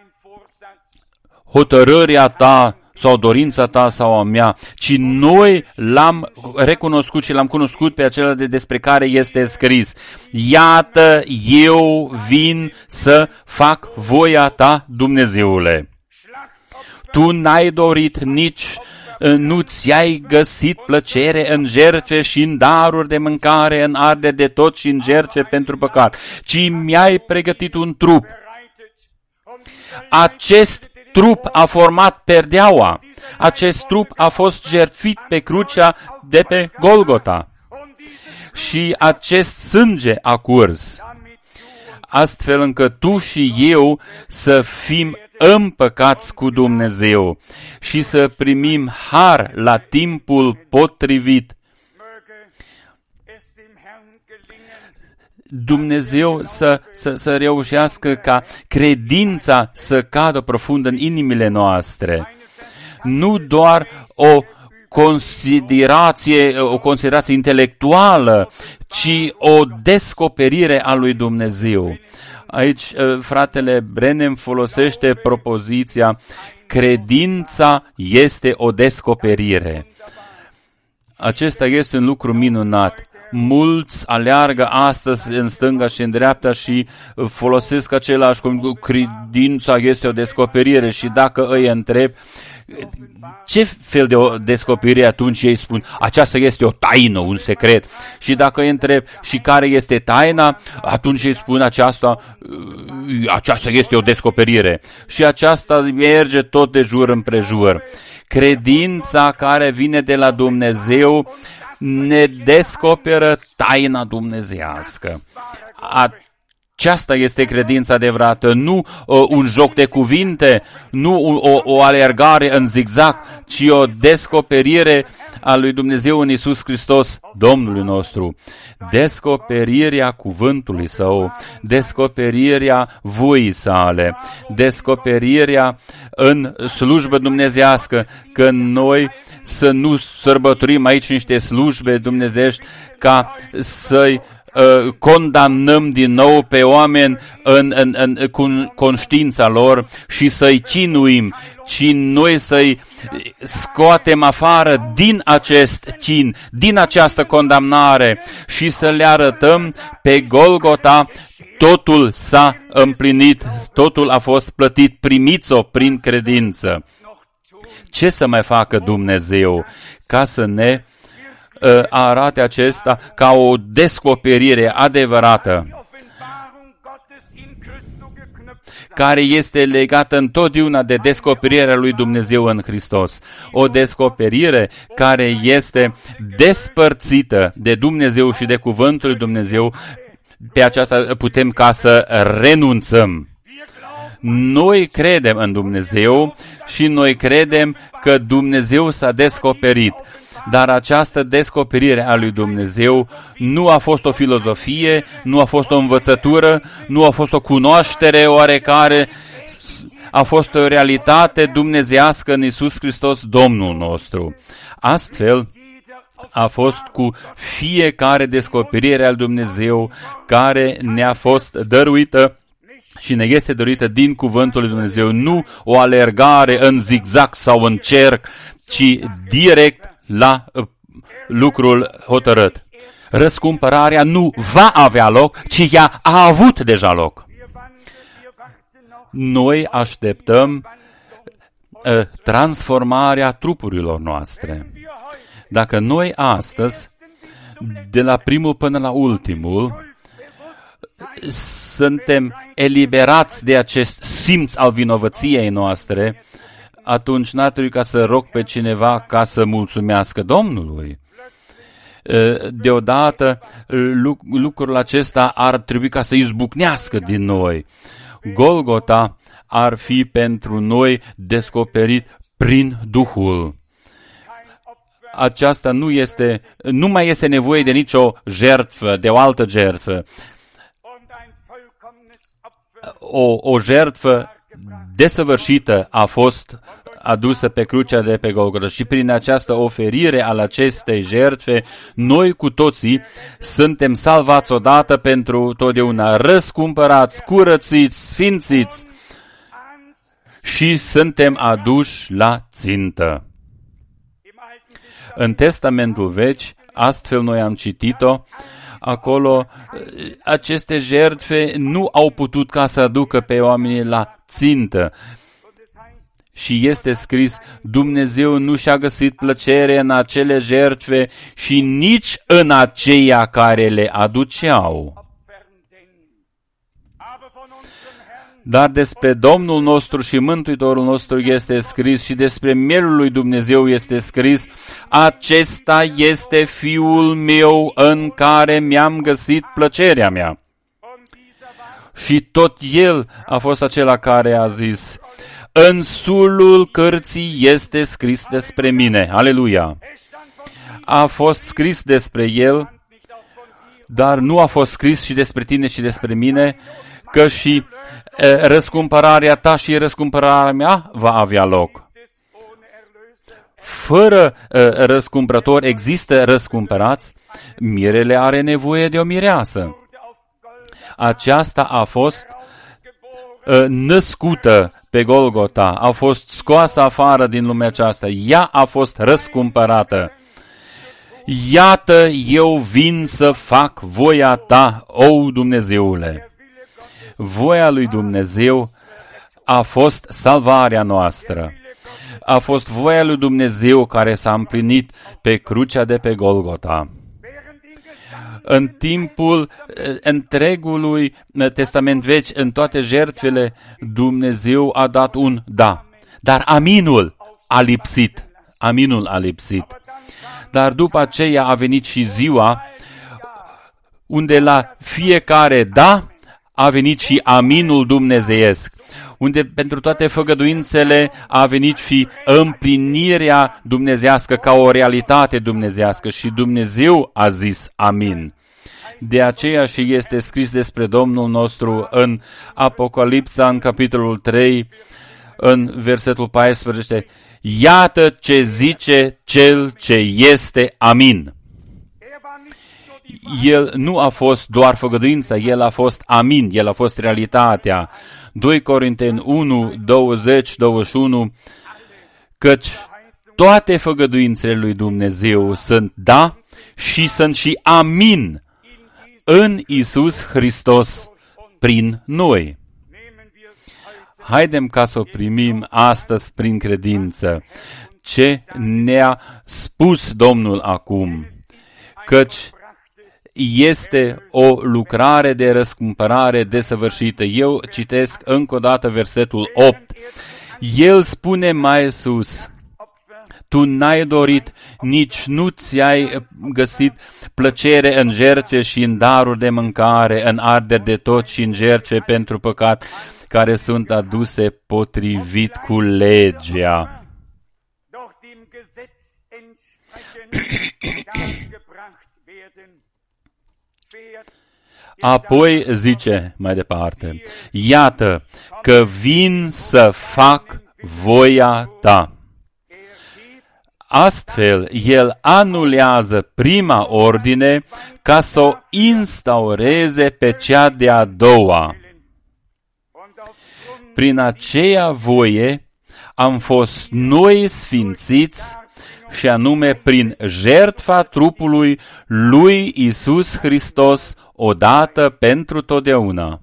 hotărârea ta sau dorința ta sau a mea, ci noi l-am recunoscut și l-am cunoscut pe acela despre care este scris. Iată, eu vin să fac voia ta, Dumnezeule. Tu n-ai dorit nici, nu ți-ai găsit plăcere în jertfe și în daruri de mâncare, în arderi de tot și în jertfe pentru păcat, ci mi-ai pregătit un trup. Acest trup a format perdeaua. Acest trup a fost jertfit pe crucea de pe Golgota. Și acest sânge a curs, astfel încât tu și eu să fim împăcați cu Dumnezeu și să primim har la timpul potrivit. Dumnezeu să reușească ca credința să cadă profund în inimile noastre. Nu doar o considerație intelectuală, ci o descoperire a lui Dumnezeu. Aici fratele Branham folosește propoziția credința este o descoperire. Acesta este un lucru minunat. Mulți aleargă astăzi în stânga și în dreapta și folosesc același cuvânt, credința este o descoperire, și dacă îi întreb ce fel de o descoperire, atunci ei spun aceasta este o taină, un secret. Și dacă îi întreb și care este taina, atunci ei spun aceasta este o descoperire. Și aceasta merge tot de jur împrejur. Credința care vine de la Dumnezeu ne descoperă taina dumnezeiască. Aceasta este credința adevărată, nu un joc de cuvinte, nu o alergare în zigzag, ci o descoperire a lui Dumnezeu în Iisus Hristos, Domnul nostru. Descoperirea cuvântului Său, descoperirea voii Sale, descoperirea în slujbă dumnezeiască, că noi să nu sărbătorim aici niște slujbe dumnezeiești ca să-i condamnăm din nou pe oameni cu conștiința lor și să-i cinuim, ci noi să-i scoatem afară din acest cin, din această condamnare și să le arătăm pe Golgota totul s-a împlinit, totul a fost plătit, primiți-o prin credință. Ce să mai facă Dumnezeu ca să ne arate acesta ca o descoperire adevărată, care este legată întotdeauna de descoperirea lui Dumnezeu în Hristos. O descoperire care este despărțită de Dumnezeu și de cuvântul lui Dumnezeu. Pe aceasta putem ca să renunțăm. Noi credem în Dumnezeu și noi credem că Dumnezeu s-a descoperit. Dar această descoperire a lui Dumnezeu nu a fost o filozofie, nu a fost o învățătură, nu a fost o cunoaștere oarecare, a fost o realitate dumnezeiască în Iisus Hristos, Domnul nostru. Astfel, a fost cu fiecare descoperire al Dumnezeu care ne-a fost dăruită și ne este dăruită din cuvântul lui Dumnezeu, nu o alergare în zigzag sau în cerc, ci direct la lucrul hotărât. Răscumpărarea nu va avea loc, ci ea a avut deja loc. Noi așteptăm transformarea trupurilor noastre. Dacă noi astăzi, de la primul până la ultimul, suntem eliberați de acest simț al vinovăției noastre, atunci n-ar trebui ca să rog pe cineva ca să mulțumească Domnului. Deodată lucrul acesta ar trebui ca să izbucnească din noi. Golgota ar fi pentru noi descoperit prin Duhul. Aceasta nu mai este nevoie de nicio jertfă, de o altă jertfă. O jertfă desăvârșită a fost adusă pe crucea de pe Golgota și prin această oferire al acestei jertfe, noi cu toții suntem salvați odată pentru totdeauna, răscumpărați, curățiți, sfințiți și suntem aduși la țintă. În Testamentul Vechi, astfel noi am citit-o, acolo aceste jertfe nu au putut ca să aducă pe oamenii la țintă. Și este scris, Dumnezeu nu și-a găsit plăcere în acele jertfe și nici în aceia care le aduceau. Dar despre Domnul nostru și Mântuitorul nostru este scris și despre mielul lui Dumnezeu este scris, acesta este Fiul meu în care mi-am găsit plăcerea mea. Și tot el a fost acela care a zis, în sulul cărții este scris despre mine. Aleluia! A fost scris despre el, dar nu a fost scris și despre tine și despre mine, că și răscumpărarea ta și răscumpărarea mea va avea loc. Fără răscumpărător există răscumpărați, mirele are nevoie de o mireasă. Aceasta a fost născută pe Golgota, a fost scoasă afară din lumea aceasta, ea a fost răscumpărată. Iată, eu vin să fac voia ta, o Dumnezeule. Voia lui Dumnezeu a fost salvarea noastră. A fost voia lui Dumnezeu care s-a împlinit pe crucea de pe Golgota. În timpul întregului Testament Vechi, în toate jertfele, Dumnezeu a dat un da. Dar aminul a lipsit. Aminul a lipsit. Dar după aceea a venit și ziua unde la fiecare da a venit și aminul dumnezeiesc, unde pentru toate făgăduințele a venit și împlinirea dumnezeiască ca o realitate dumnezeiască și Dumnezeu a zis amin. De aceea și este scris despre Domnul nostru în Apocalipsa, în capitolul 3, în versetul 14, iată ce zice cel ce este amin. El nu a fost doar făgăduința, el a fost amin, el a fost realitatea. 2 Corinteni 1, 20, 21, căci toate făgăduințele lui Dumnezeu sunt da și sunt și amin în Iisus Hristos prin noi. Haidem ca să o primim astăzi prin credință ce ne-a spus Domnul acum, căci este o lucrare de răscumpărare desăvârșită. Eu citesc încă o dată versetul 8. El spune mai sus, tu n-ai dorit, nici nu ți-ai găsit plăcere în jertfe și în daruri de mâncare, în arderi de tot și în jertfe pentru păcat, care sunt aduse potrivit cu legea. Apoi zice mai departe, iată că vin să fac voia ta. Astfel, el anulează prima ordine ca să o instaureze pe cea de-a doua. Prin aceea voie am fost noi sfințiți și anume prin jertfa trupului lui Iisus Hristos odată pentru totdeauna.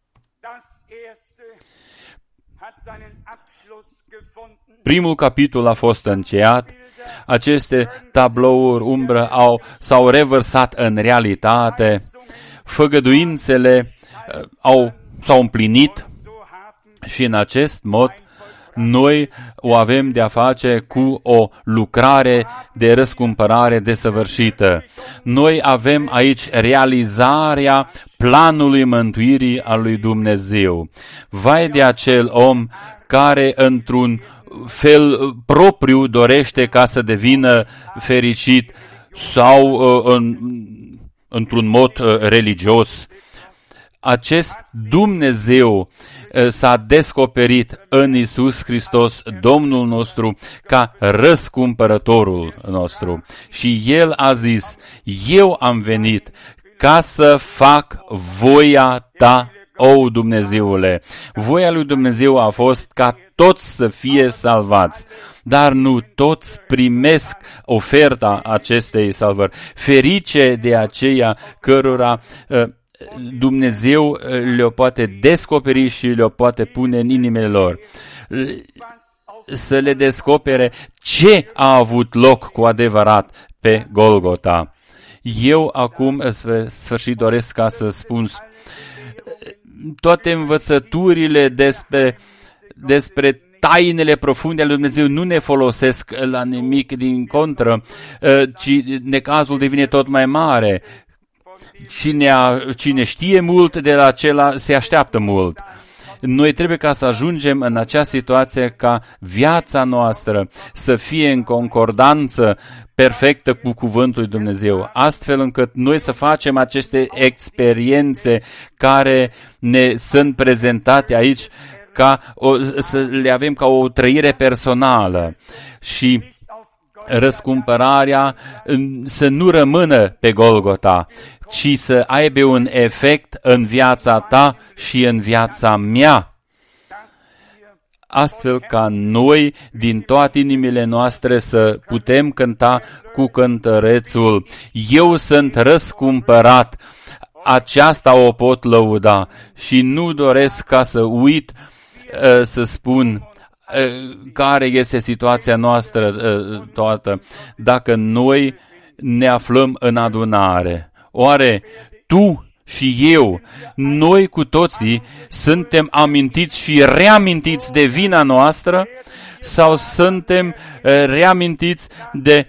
Primul capitol a fost încheiat. Aceste tablouri umbră s-au revărsat în realitate. Făgăduințele s-au împlinit și în acest mod noi o avem de-a face cu o lucrare de răscumpărare desăvârșită. Noi avem aici realizarea planului mântuirii al lui Dumnezeu. Vai de acel om care într-un fel propriu dorește ca să devină fericit sau într-un mod religios. Acest Dumnezeu s-a descoperit în Iisus Hristos, Domnul nostru, ca răscumpărătorul nostru. Și El a zis, eu am venit ca să fac voia ta, o Dumnezeule. Voia lui Dumnezeu a fost ca toți să fie salvați, dar nu toți primesc oferta acestei salvări. Ferice de aceia cărora Dumnezeu le-o poate descoperi și le-o poate pune în inimile lor. Să le descopere ce a avut loc cu adevărat pe Golgota. Eu acum, în sfârșit, doresc ca să spun toate învățăturile despre tainele profunde ale lui Dumnezeu nu ne folosesc la nimic, din contră, ci necazul devine tot mai mare. Cine știe mult, de la acela se așteaptă mult. Noi trebuie ca să ajungem în acea situație ca viața noastră să fie în concordanță perfectă cu cuvântul lui Dumnezeu, astfel încât noi să facem aceste experiențe care ne sunt prezentate aici, să le avem ca o trăire personală și răscumpărarea să nu rămână pe Golgota, ci să aibă un efect în viața ta și în viața mea, astfel ca noi, din toate inimile noastre, să putem cânta cu cântărețul: eu sunt răscumpărat, aceasta o pot lăuda. Și nu doresc ca să uit să spun care este situația noastră toată, dacă noi ne aflăm în adunare. Oare tu și eu, noi cu toții, suntem amintiți și reamintiți de vina noastră sau suntem reamintiți de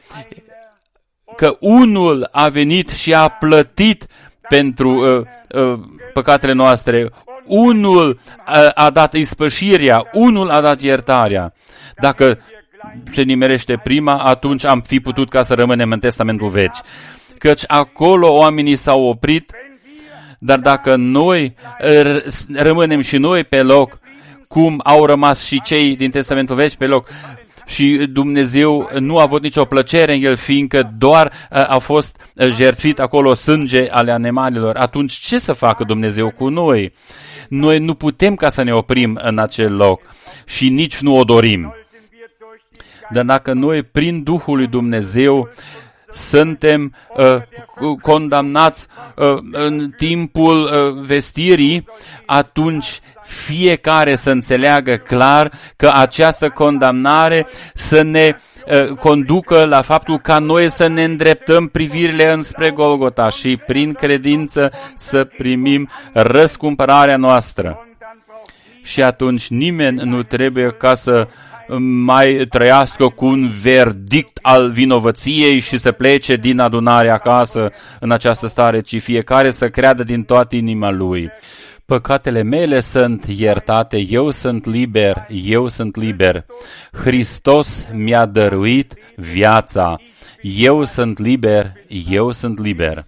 că unul a venit și a plătit pentru păcatele noastre, unul a dat ispășirea, unul a dat iertarea. Dacă se nimerește prima, atunci am fi putut ca să rămânem în Testamentul Vechi. Căci acolo oamenii s-au oprit, dar dacă noi rămânem și noi pe loc, cum au rămas și cei din Testamentul Vechi pe loc, și Dumnezeu nu a avut nicio plăcere în el, fiindcă doar a fost jertfit acolo sânge ale animalelor, atunci ce să facă Dumnezeu cu noi? Noi nu putem ca să ne oprim în acel loc și nici nu o dorim. Dar dacă noi, prin Duhul lui Dumnezeu, suntem condamnați în timpul vestirii, atunci fiecare să înțeleagă clar că această condamnare să ne conducă la faptul ca noi să ne îndreptăm privirile înspre Golgota și prin credință să primim răscumpărarea noastră. Și atunci nimeni nu trebuie ca să mai trăiască cu un verdict al vinovăției și să plece din adunare acasă în această stare, ci fiecare să creadă din toată inima lui: păcatele mele sunt iertate, eu sunt liber, eu sunt liber. Hristos mi-a dăruit viața, eu sunt liber, eu sunt liber.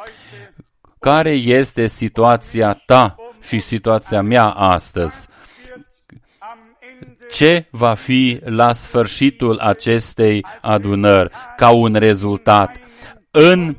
Care este situația ta și situația mea astăzi? Ce va fi la sfârșitul acestei adunări ca un rezultat în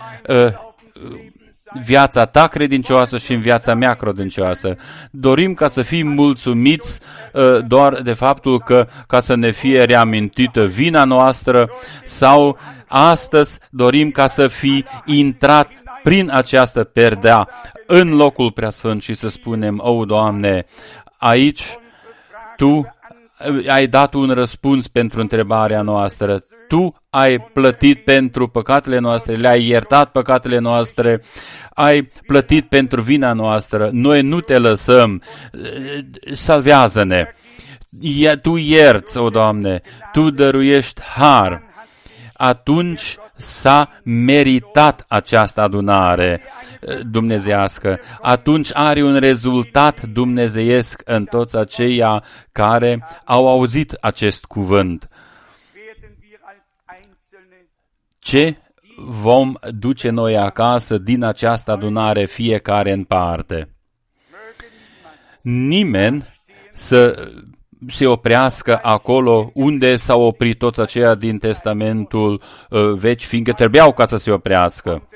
viața ta credincioasă și în viața mea credincioasă? Dorim ca să fim mulțumiți doar de faptul că ca să ne fie reamintită vina noastră, sau astăzi dorim ca să fi intrat prin această perdea în locul preasfânt și să spunem: o, Doamne, aici Tu ai dat un răspuns pentru întrebarea noastră. Tu ai plătit pentru păcatele noastre, le-ai iertat păcatele noastre, ai plătit pentru vina noastră. Noi nu te lăsăm, salvează-ne. Tu ierți, o Doamne, Tu dăruiești har. Atunci s-a meritat această adunare dumnezeiască, atunci are un rezultat dumnezeiesc în toți aceia care au auzit acest cuvânt. Ce vom duce noi acasă din această adunare, fiecare în parte? Nimeni să se oprească acolo unde s-au oprit toți aceia din Testamentul vechi, fiindcă trebuiau ca să se oprească.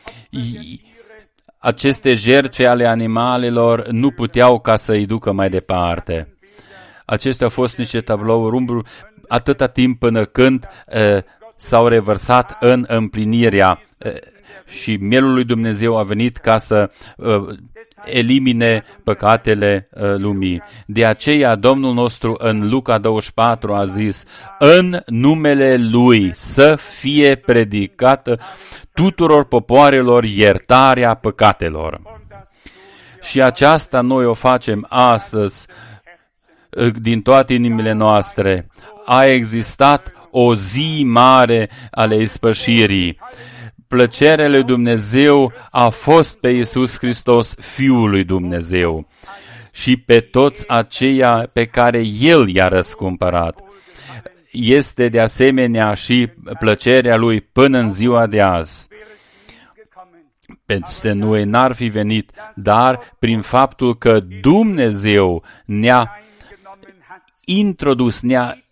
Aceste jertfe ale animalelor nu puteau ca să-i ducă mai departe. Acestea au fost niște tablouri umbru atâta timp până când s-au revărsat în împlinirea și mielul lui Dumnezeu a venit ca să elimine păcatele lumii. De aceea Domnul nostru în Luca 24 a zis: în numele Lui să fie predicată tuturor popoarelor iertarea păcatelor. Și aceasta noi o facem astăzi din toate inimile noastre. A existat o zi mare ale ispășirii. Plăcerea lui Dumnezeu a fost pe Iisus Hristos, Fiul lui Dumnezeu, și pe toți aceia pe care El i-a răscumpărat. Este de asemenea și plăcerea Lui până în ziua de azi. Peste noi n-ar fi venit, dar prin faptul că Dumnezeu ne-a introdus,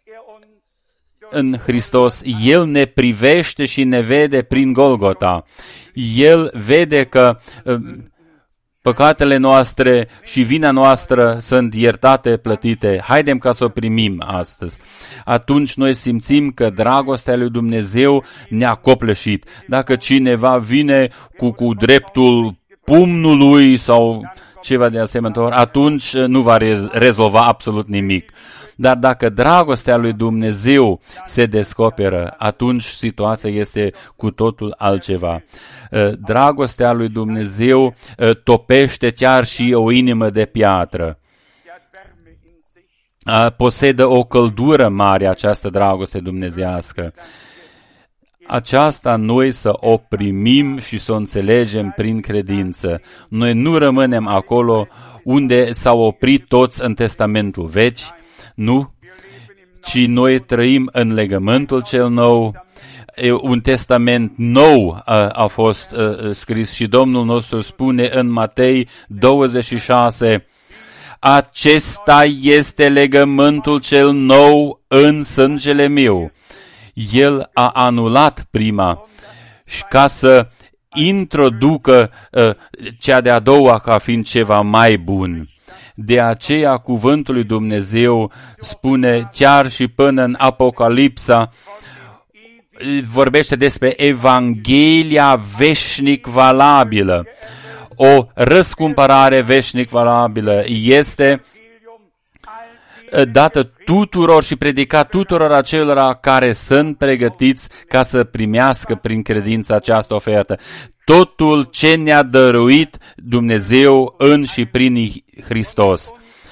în Hristos, El ne privește și ne vede prin Golgota. El vede că păcatele noastre și vina noastră sunt iertate, plătite. Haidem ca să o primim astăzi. Atunci noi simțim că dragostea lui Dumnezeu ne-a copleșit. Dacă cineva vine cu dreptul pumnului sau ceva de asemenea, atunci nu va rezolva absolut nimic. Dar dacă dragostea lui Dumnezeu se descoperă, atunci situația este cu totul altceva. Dragostea lui Dumnezeu topește chiar și o inimă de piatră. Posedă o căldură mare această dragoste dumnezeiască. Aceasta noi să o primim și să o înțelegem prin credință. Noi nu rămânem acolo unde s-au oprit toți în Testamentul Vechi, nu, ci noi trăim în legământul cel nou. Un testament nou a fost scris și Domnul nostru spune în Matei 26: acesta este legământul cel nou în sângele meu. El a anulat prima și ca să introducă cea de-a doua ca fiind ceva mai bun. De aceea cuvântul lui Dumnezeu spune chiar și până în Apocalipsa, vorbește despre Evanghelia veșnic valabilă. O răscumpărare veșnic valabilă este dată tuturor și predicat tuturor acelora care sunt pregătiți ca să primească prin credință această ofertă. Totul ce ne-a dăruit Dumnezeu în și prin Hristos.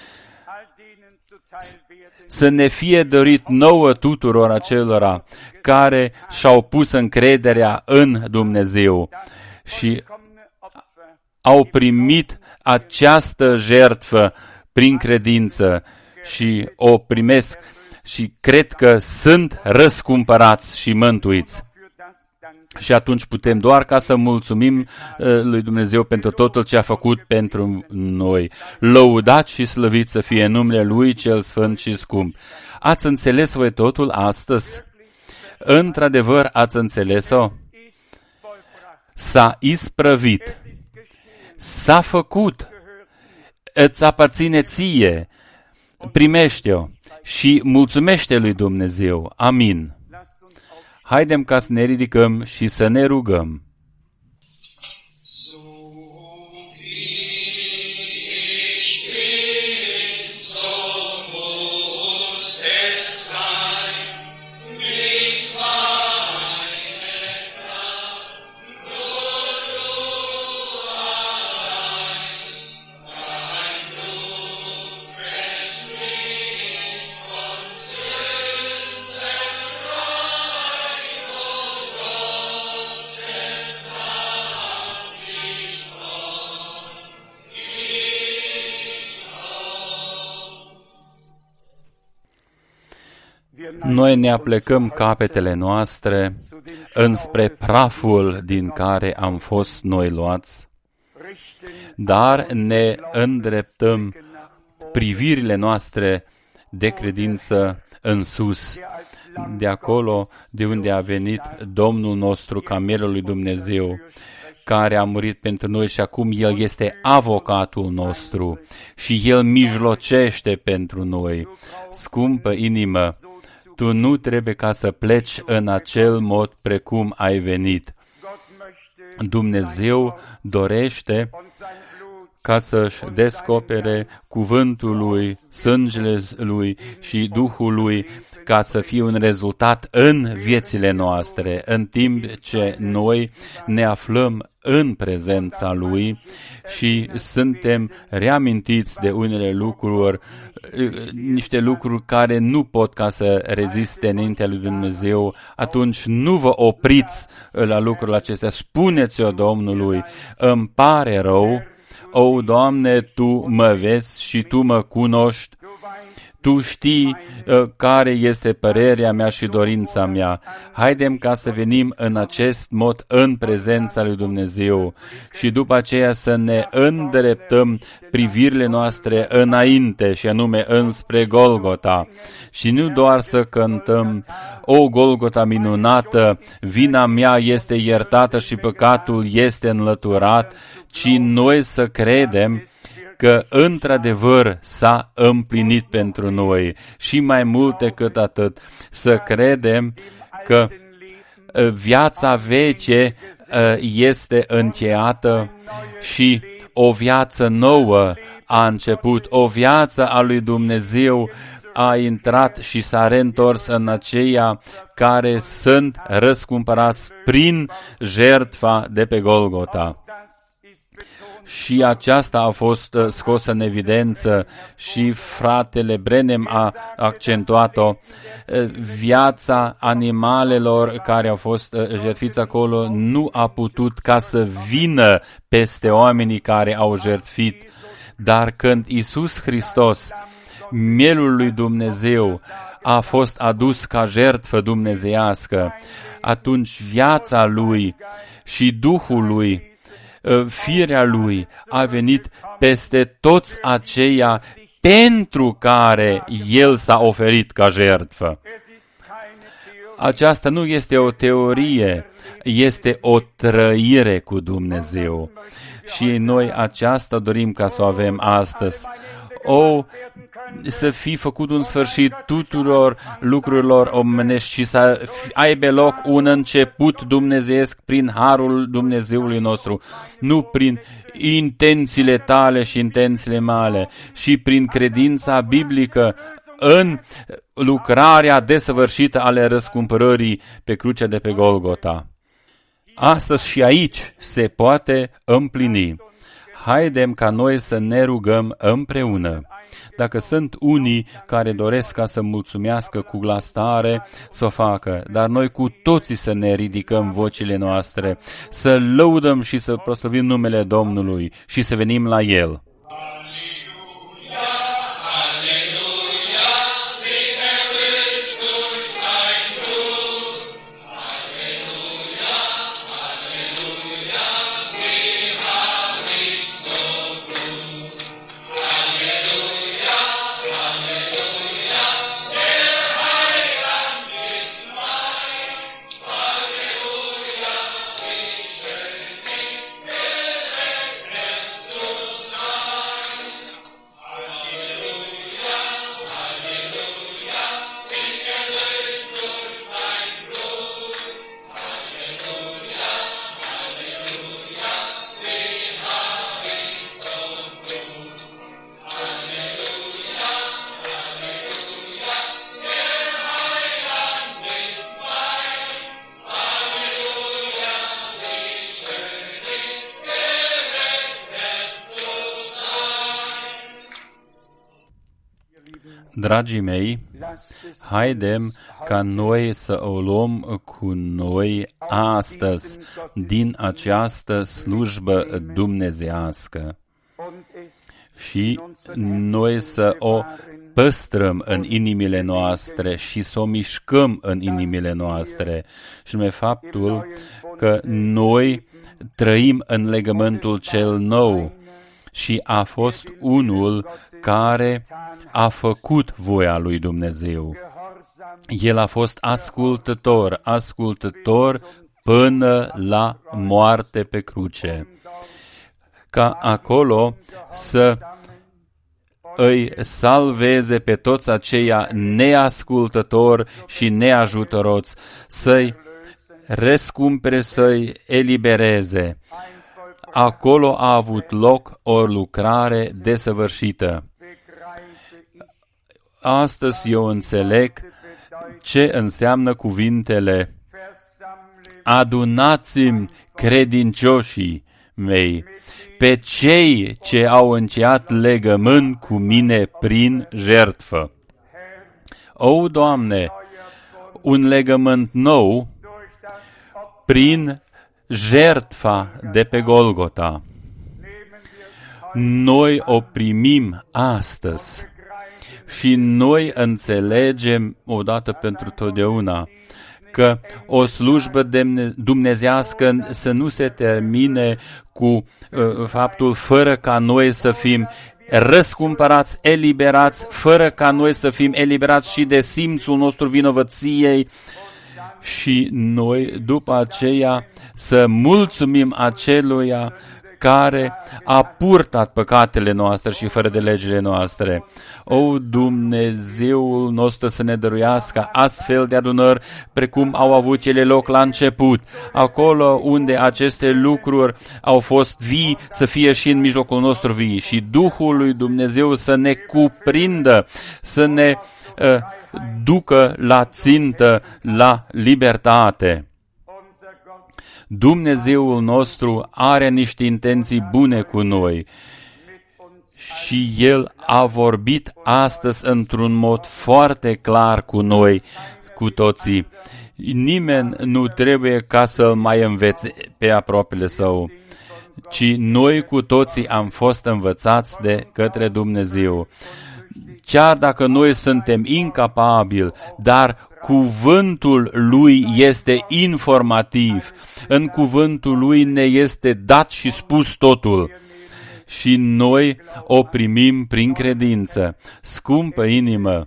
Să ne fie dăruit nouă tuturor acelora care și-au pus încrederea în Dumnezeu și au primit această jertfă prin credință și o primesc și cred că sunt răscumpărați și mântuiți. Și atunci putem doar ca să mulțumim lui Dumnezeu pentru totul ce a făcut pentru noi. Lăudat și slăvit să fie numele Lui cel sfânt și scump. Ați înțeles voi totul astăzi? Într-adevăr ați înțeles-o? S-a isprăvit. S-a făcut. Îți aparține ție. Primește-o și mulțumește lui Dumnezeu. Amin. Haidem ca să ne ridicăm și să ne rugăm. Oh Noi ne aplecăm capetele noastre înspre praful din care am fost noi luați, dar ne îndreptăm privirile noastre de credință în sus, de acolo de unde a venit Domnul nostru ca Mielul lui Dumnezeu, care a murit pentru noi și acum El este avocatul nostru și El mijlocește pentru noi. Scumpă inimă, tu nu trebuie ca să pleci în acel mod precum ai venit. Dumnezeu dorește ca să-și descopere cuvântul lui, sângele lui și Duhul lui, ca să fie un rezultat în viețile noastre, în timp ce noi ne aflăm în prezența lui și suntem reamintiți de unele lucruri, niște lucruri care nu pot ca să reziste înaintea lui Dumnezeu, atunci nu vă opriți la lucrurile acestea. Spuneți-o Domnului, îmi pare rău, o, Doamne, Tu mă vezi și Tu mă cunoști, Tu știi care este părerea mea și dorința mea. Haidem ca să venim în acest mod în prezența lui Dumnezeu și după aceea să ne îndreptăm privirile noastre înainte și anume înspre Golgota. Și nu doar să cântăm, o Golgota minunată, vina mea este iertată și păcatul este înlăturat, ci noi să credem că într-adevăr s-a împlinit pentru noi și mai mult decât atât, să credem că viața vece este încheiată și o viață nouă a început, o viață a lui Dumnezeu a intrat și s-a reîntors în aceia care sunt răscumpărați prin jertfa de pe Golgota. Și aceasta a fost scosă în evidență și fratele Brenem a accentuat-o. Viața animalelor care au fost jertfiți acolo nu a putut ca să vină peste oamenii care au jertfit, dar când Iisus Hristos, Mielul lui Dumnezeu, a fost adus ca jertfă dumnezeiască, atunci viața Lui și Duhul Lui, firea Lui a venit peste toți aceia pentru care El s-a oferit ca jertfă. Aceasta nu este o teorie, este o trăire cu Dumnezeu. Și noi aceasta dorim ca să o avem astăzi. Să fie făcut un sfârșit tuturor lucrurilor omenești și să aibă loc un început dumnezeiesc prin harul Dumnezeului nostru, nu prin intențiile tale și intențiile mele, și prin credința biblică în lucrarea desăvârșită ale răscumpărării pe crucea de pe Golgota. Astăzi și aici se poate împlini. Haidem ca noi să ne rugăm împreună. Dacă sunt unii care doresc ca să mulțumească cu glas tare, să o facă, dar noi cu toții să ne ridicăm vocile noastre, să lăudăm și să proslăvim numele Domnului și să venim la El. Dragii mei, haidem ca noi să o luăm cu noi astăzi din această slujbă dumnezeiască și noi să o păstrăm în inimile noastre și să o mișcăm în inimile noastre. Și nume faptul că noi trăim în legământul cel nou și a fost unul care a făcut voia lui Dumnezeu. El a fost ascultător până la moarte pe cruce, ca acolo să îi salveze pe toți aceia neascultători și neajutorăți, să-i răscumpere, să-i elibereze. Acolo a avut loc o lucrare desăvârșită. Astăzi eu înțeleg ce înseamnă cuvintele: adunați-mi credincioșii mei, pe cei ce au încheiat legământ cu mine prin jertfă. O, Doamne, un legământ nou prin jertfa de pe Golgota. Noi o primim astăzi și noi înțelegem odată pentru totdeauna că o slujbă dumnezească să nu se termine cu faptul fără ca noi să fim răscumpărați, eliberați, fără ca noi să fim eliberați și de simțul nostru vinovăției și noi după aceea să mulțumim aceluia care a purtat păcatele noastre și fără de legile noastre. O, Dumnezeul nostru să ne dăruiască astfel de adunări precum au avut ele loc la început, acolo unde aceste lucruri au fost vii, să fie și în mijlocul nostru vii și Duhul lui Dumnezeu să ne cuprindă, să ne ducă la țintă, la libertate. Dumnezeul nostru are niște intenții bune cu noi și El a vorbit astăzi într-un mod foarte clar cu noi, cu toții. Nimeni nu trebuie ca să mai învețe pe aproapele său, ci noi cu toții am fost învățați de către Dumnezeu. Chiar dacă noi suntem incapabili, dar cuvântul Lui este informativ. În cuvântul Lui ne este dat și spus totul. Și noi o primim prin credință. Scumpă inimă,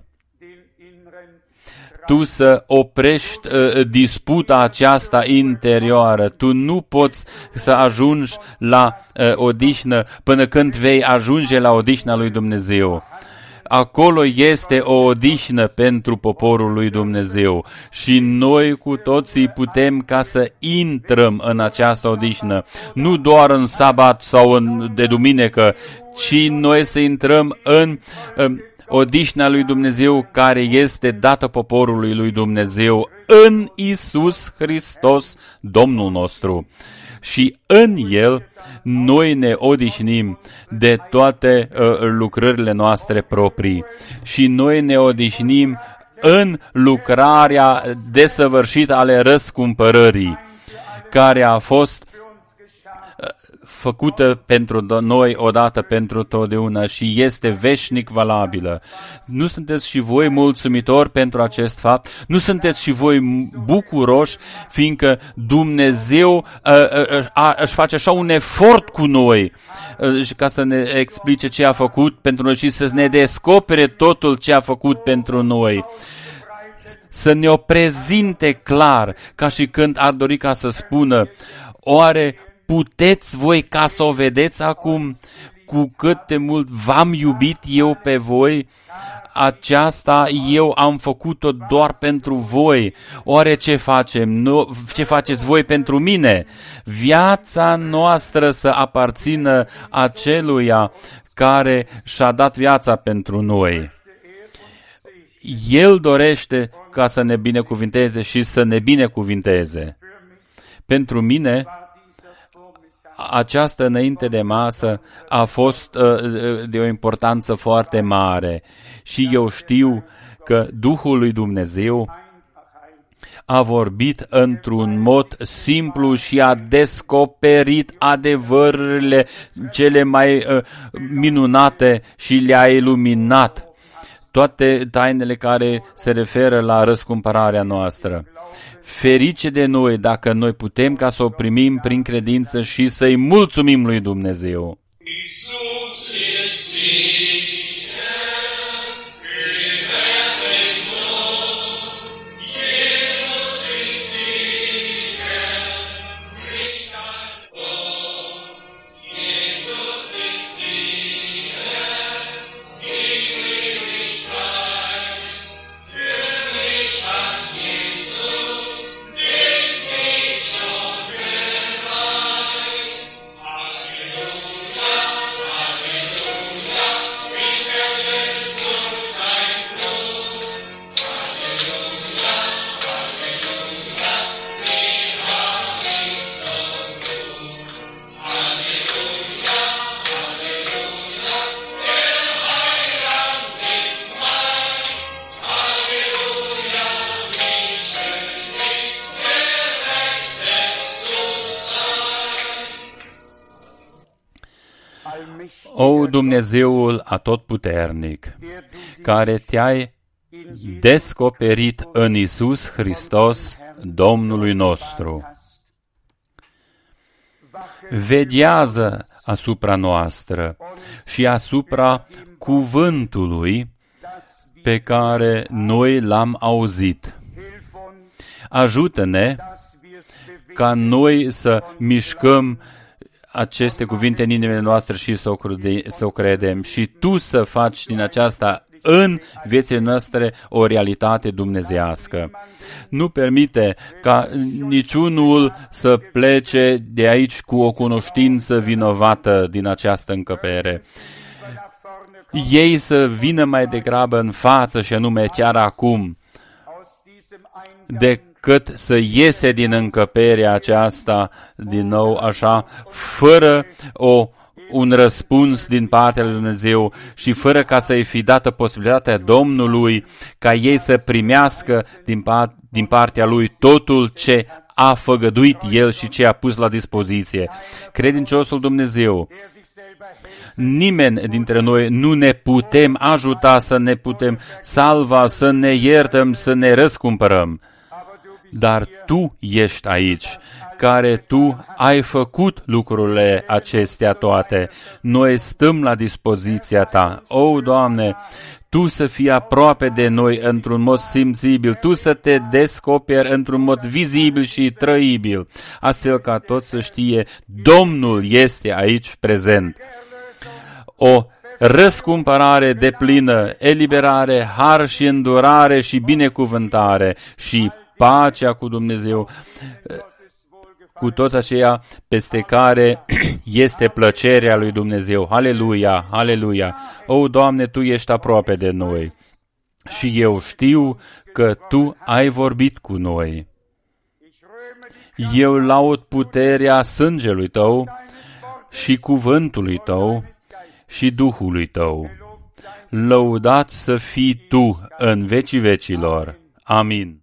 tu să oprești disputa aceasta interioară. Tu nu poți să ajungi la odihnă până când vei ajunge la odihna lui Dumnezeu. Acolo este o odihnă pentru poporul lui Dumnezeu și noi cu toții putem ca să intrăm în această odihnă, nu doar în sabat sau de duminică, ci noi să intrăm în odihna lui Dumnezeu care este dată poporului lui Dumnezeu în Iisus Hristos, Domnul nostru. Și în El noi ne odihnim de toate lucrările noastre proprii și noi ne odihnim în lucrarea desăvârșită ale răscumpărării, care a fost făcută pentru noi odată pentru totdeauna și este veșnic valabilă. Nu sunteți și voi mulțumitori pentru acest fapt? Nu sunteți și voi bucuroși, fiindcă Dumnezeu își face așa un efort cu noi ca să ne explice ce a făcut pentru noi și să ne descopere totul ce a făcut pentru noi? Să ne o prezinte clar, ca și când ar dori ca să spună: oare puteți voi ca să o vedeți acum cu cât de mult v-am iubit eu pe voi? Aceasta eu am făcut-o doar pentru voi. Oare ce facem? Ce faceți voi pentru mine? Viața noastră să aparțină aceluia care și-a dat viața pentru noi. El dorește ca să ne binecuvinteze și să ne binecuvinteze. Pentru mine, această înainte de masă a fost de o importanță foarte mare și eu știu că Duhul lui Dumnezeu a vorbit într-un mod simplu și a descoperit adevărurile cele mai minunate și le-a iluminat. toate tainele care se referă la răscumpărarea noastră. Ferice de noi dacă noi putem ca să o primim prin credință și să-i mulțumim lui Dumnezeu. Jesus ist Sieger, gerechtfertigt Lohn. Jesus ist Sieger, bringt ein Lohn. Jesus ist Sieger, die Ewigkeit. Für mich hat Jesus den Sieg schon bereit. Halleluja, Halleluja, ich werde durch sein Blut. Halleluja, Halleluja, wie hab ich so gut. Halleluja, Halleluja, der Heiland ist mein. Halleluja, wie schön ist gerechnet zu sein. O Dumnezeul atotputernic, care te-ai descoperit în Iisus Hristos, Domnului nostru, veghează asupra noastră și asupra cuvântului pe care noi l-am auzit. Ajută-ne ca noi să mișcăm aceste cuvinte în inimile noastre și să o credem și Tu să faci din aceasta în viețile noastre o realitate dumnezeiască. Nu permite ca niciunul să plece de aici cu o cunoștință vinovată din această încăpere. Ei să vină mai degrabă în față și anume chiar acum, decât să iese din încăperea aceasta din nou așa, fără un răspuns din partea lui Dumnezeu și fără ca să-i fi dată posibilitatea Domnului ca ei să primească din partea Lui totul ce a făgăduit El și ce a pus la dispoziție. Credinciosul Dumnezeu, nimeni dintre noi nu ne putem ajuta să ne putem salva, să ne iertăm, să ne răscumpărăm. Dar Tu ești aici, care Tu ai făcut lucrurile acestea toate. Noi stăm la dispoziția Ta. O, Doamne, Tu să fii aproape de noi într-un mod simțibil, Tu să Te descoperi într-un mod vizibil și trăibil, astfel ca tot să știe, Domnul este aici prezent. O răscumpărare deplină, eliberare, har și îndurare și binecuvântare și pacea cu Dumnezeu, cu toți aceia peste care este plăcerea lui Dumnezeu. Haleluia, haleluia! O, Doamne, Tu ești aproape de noi și eu știu că Tu ai vorbit cu noi. Eu laud puterea sângelui Tău și cuvântului Tău și Duhului Tău. Lăudat să fii Tu în vecii vecilor. Amin.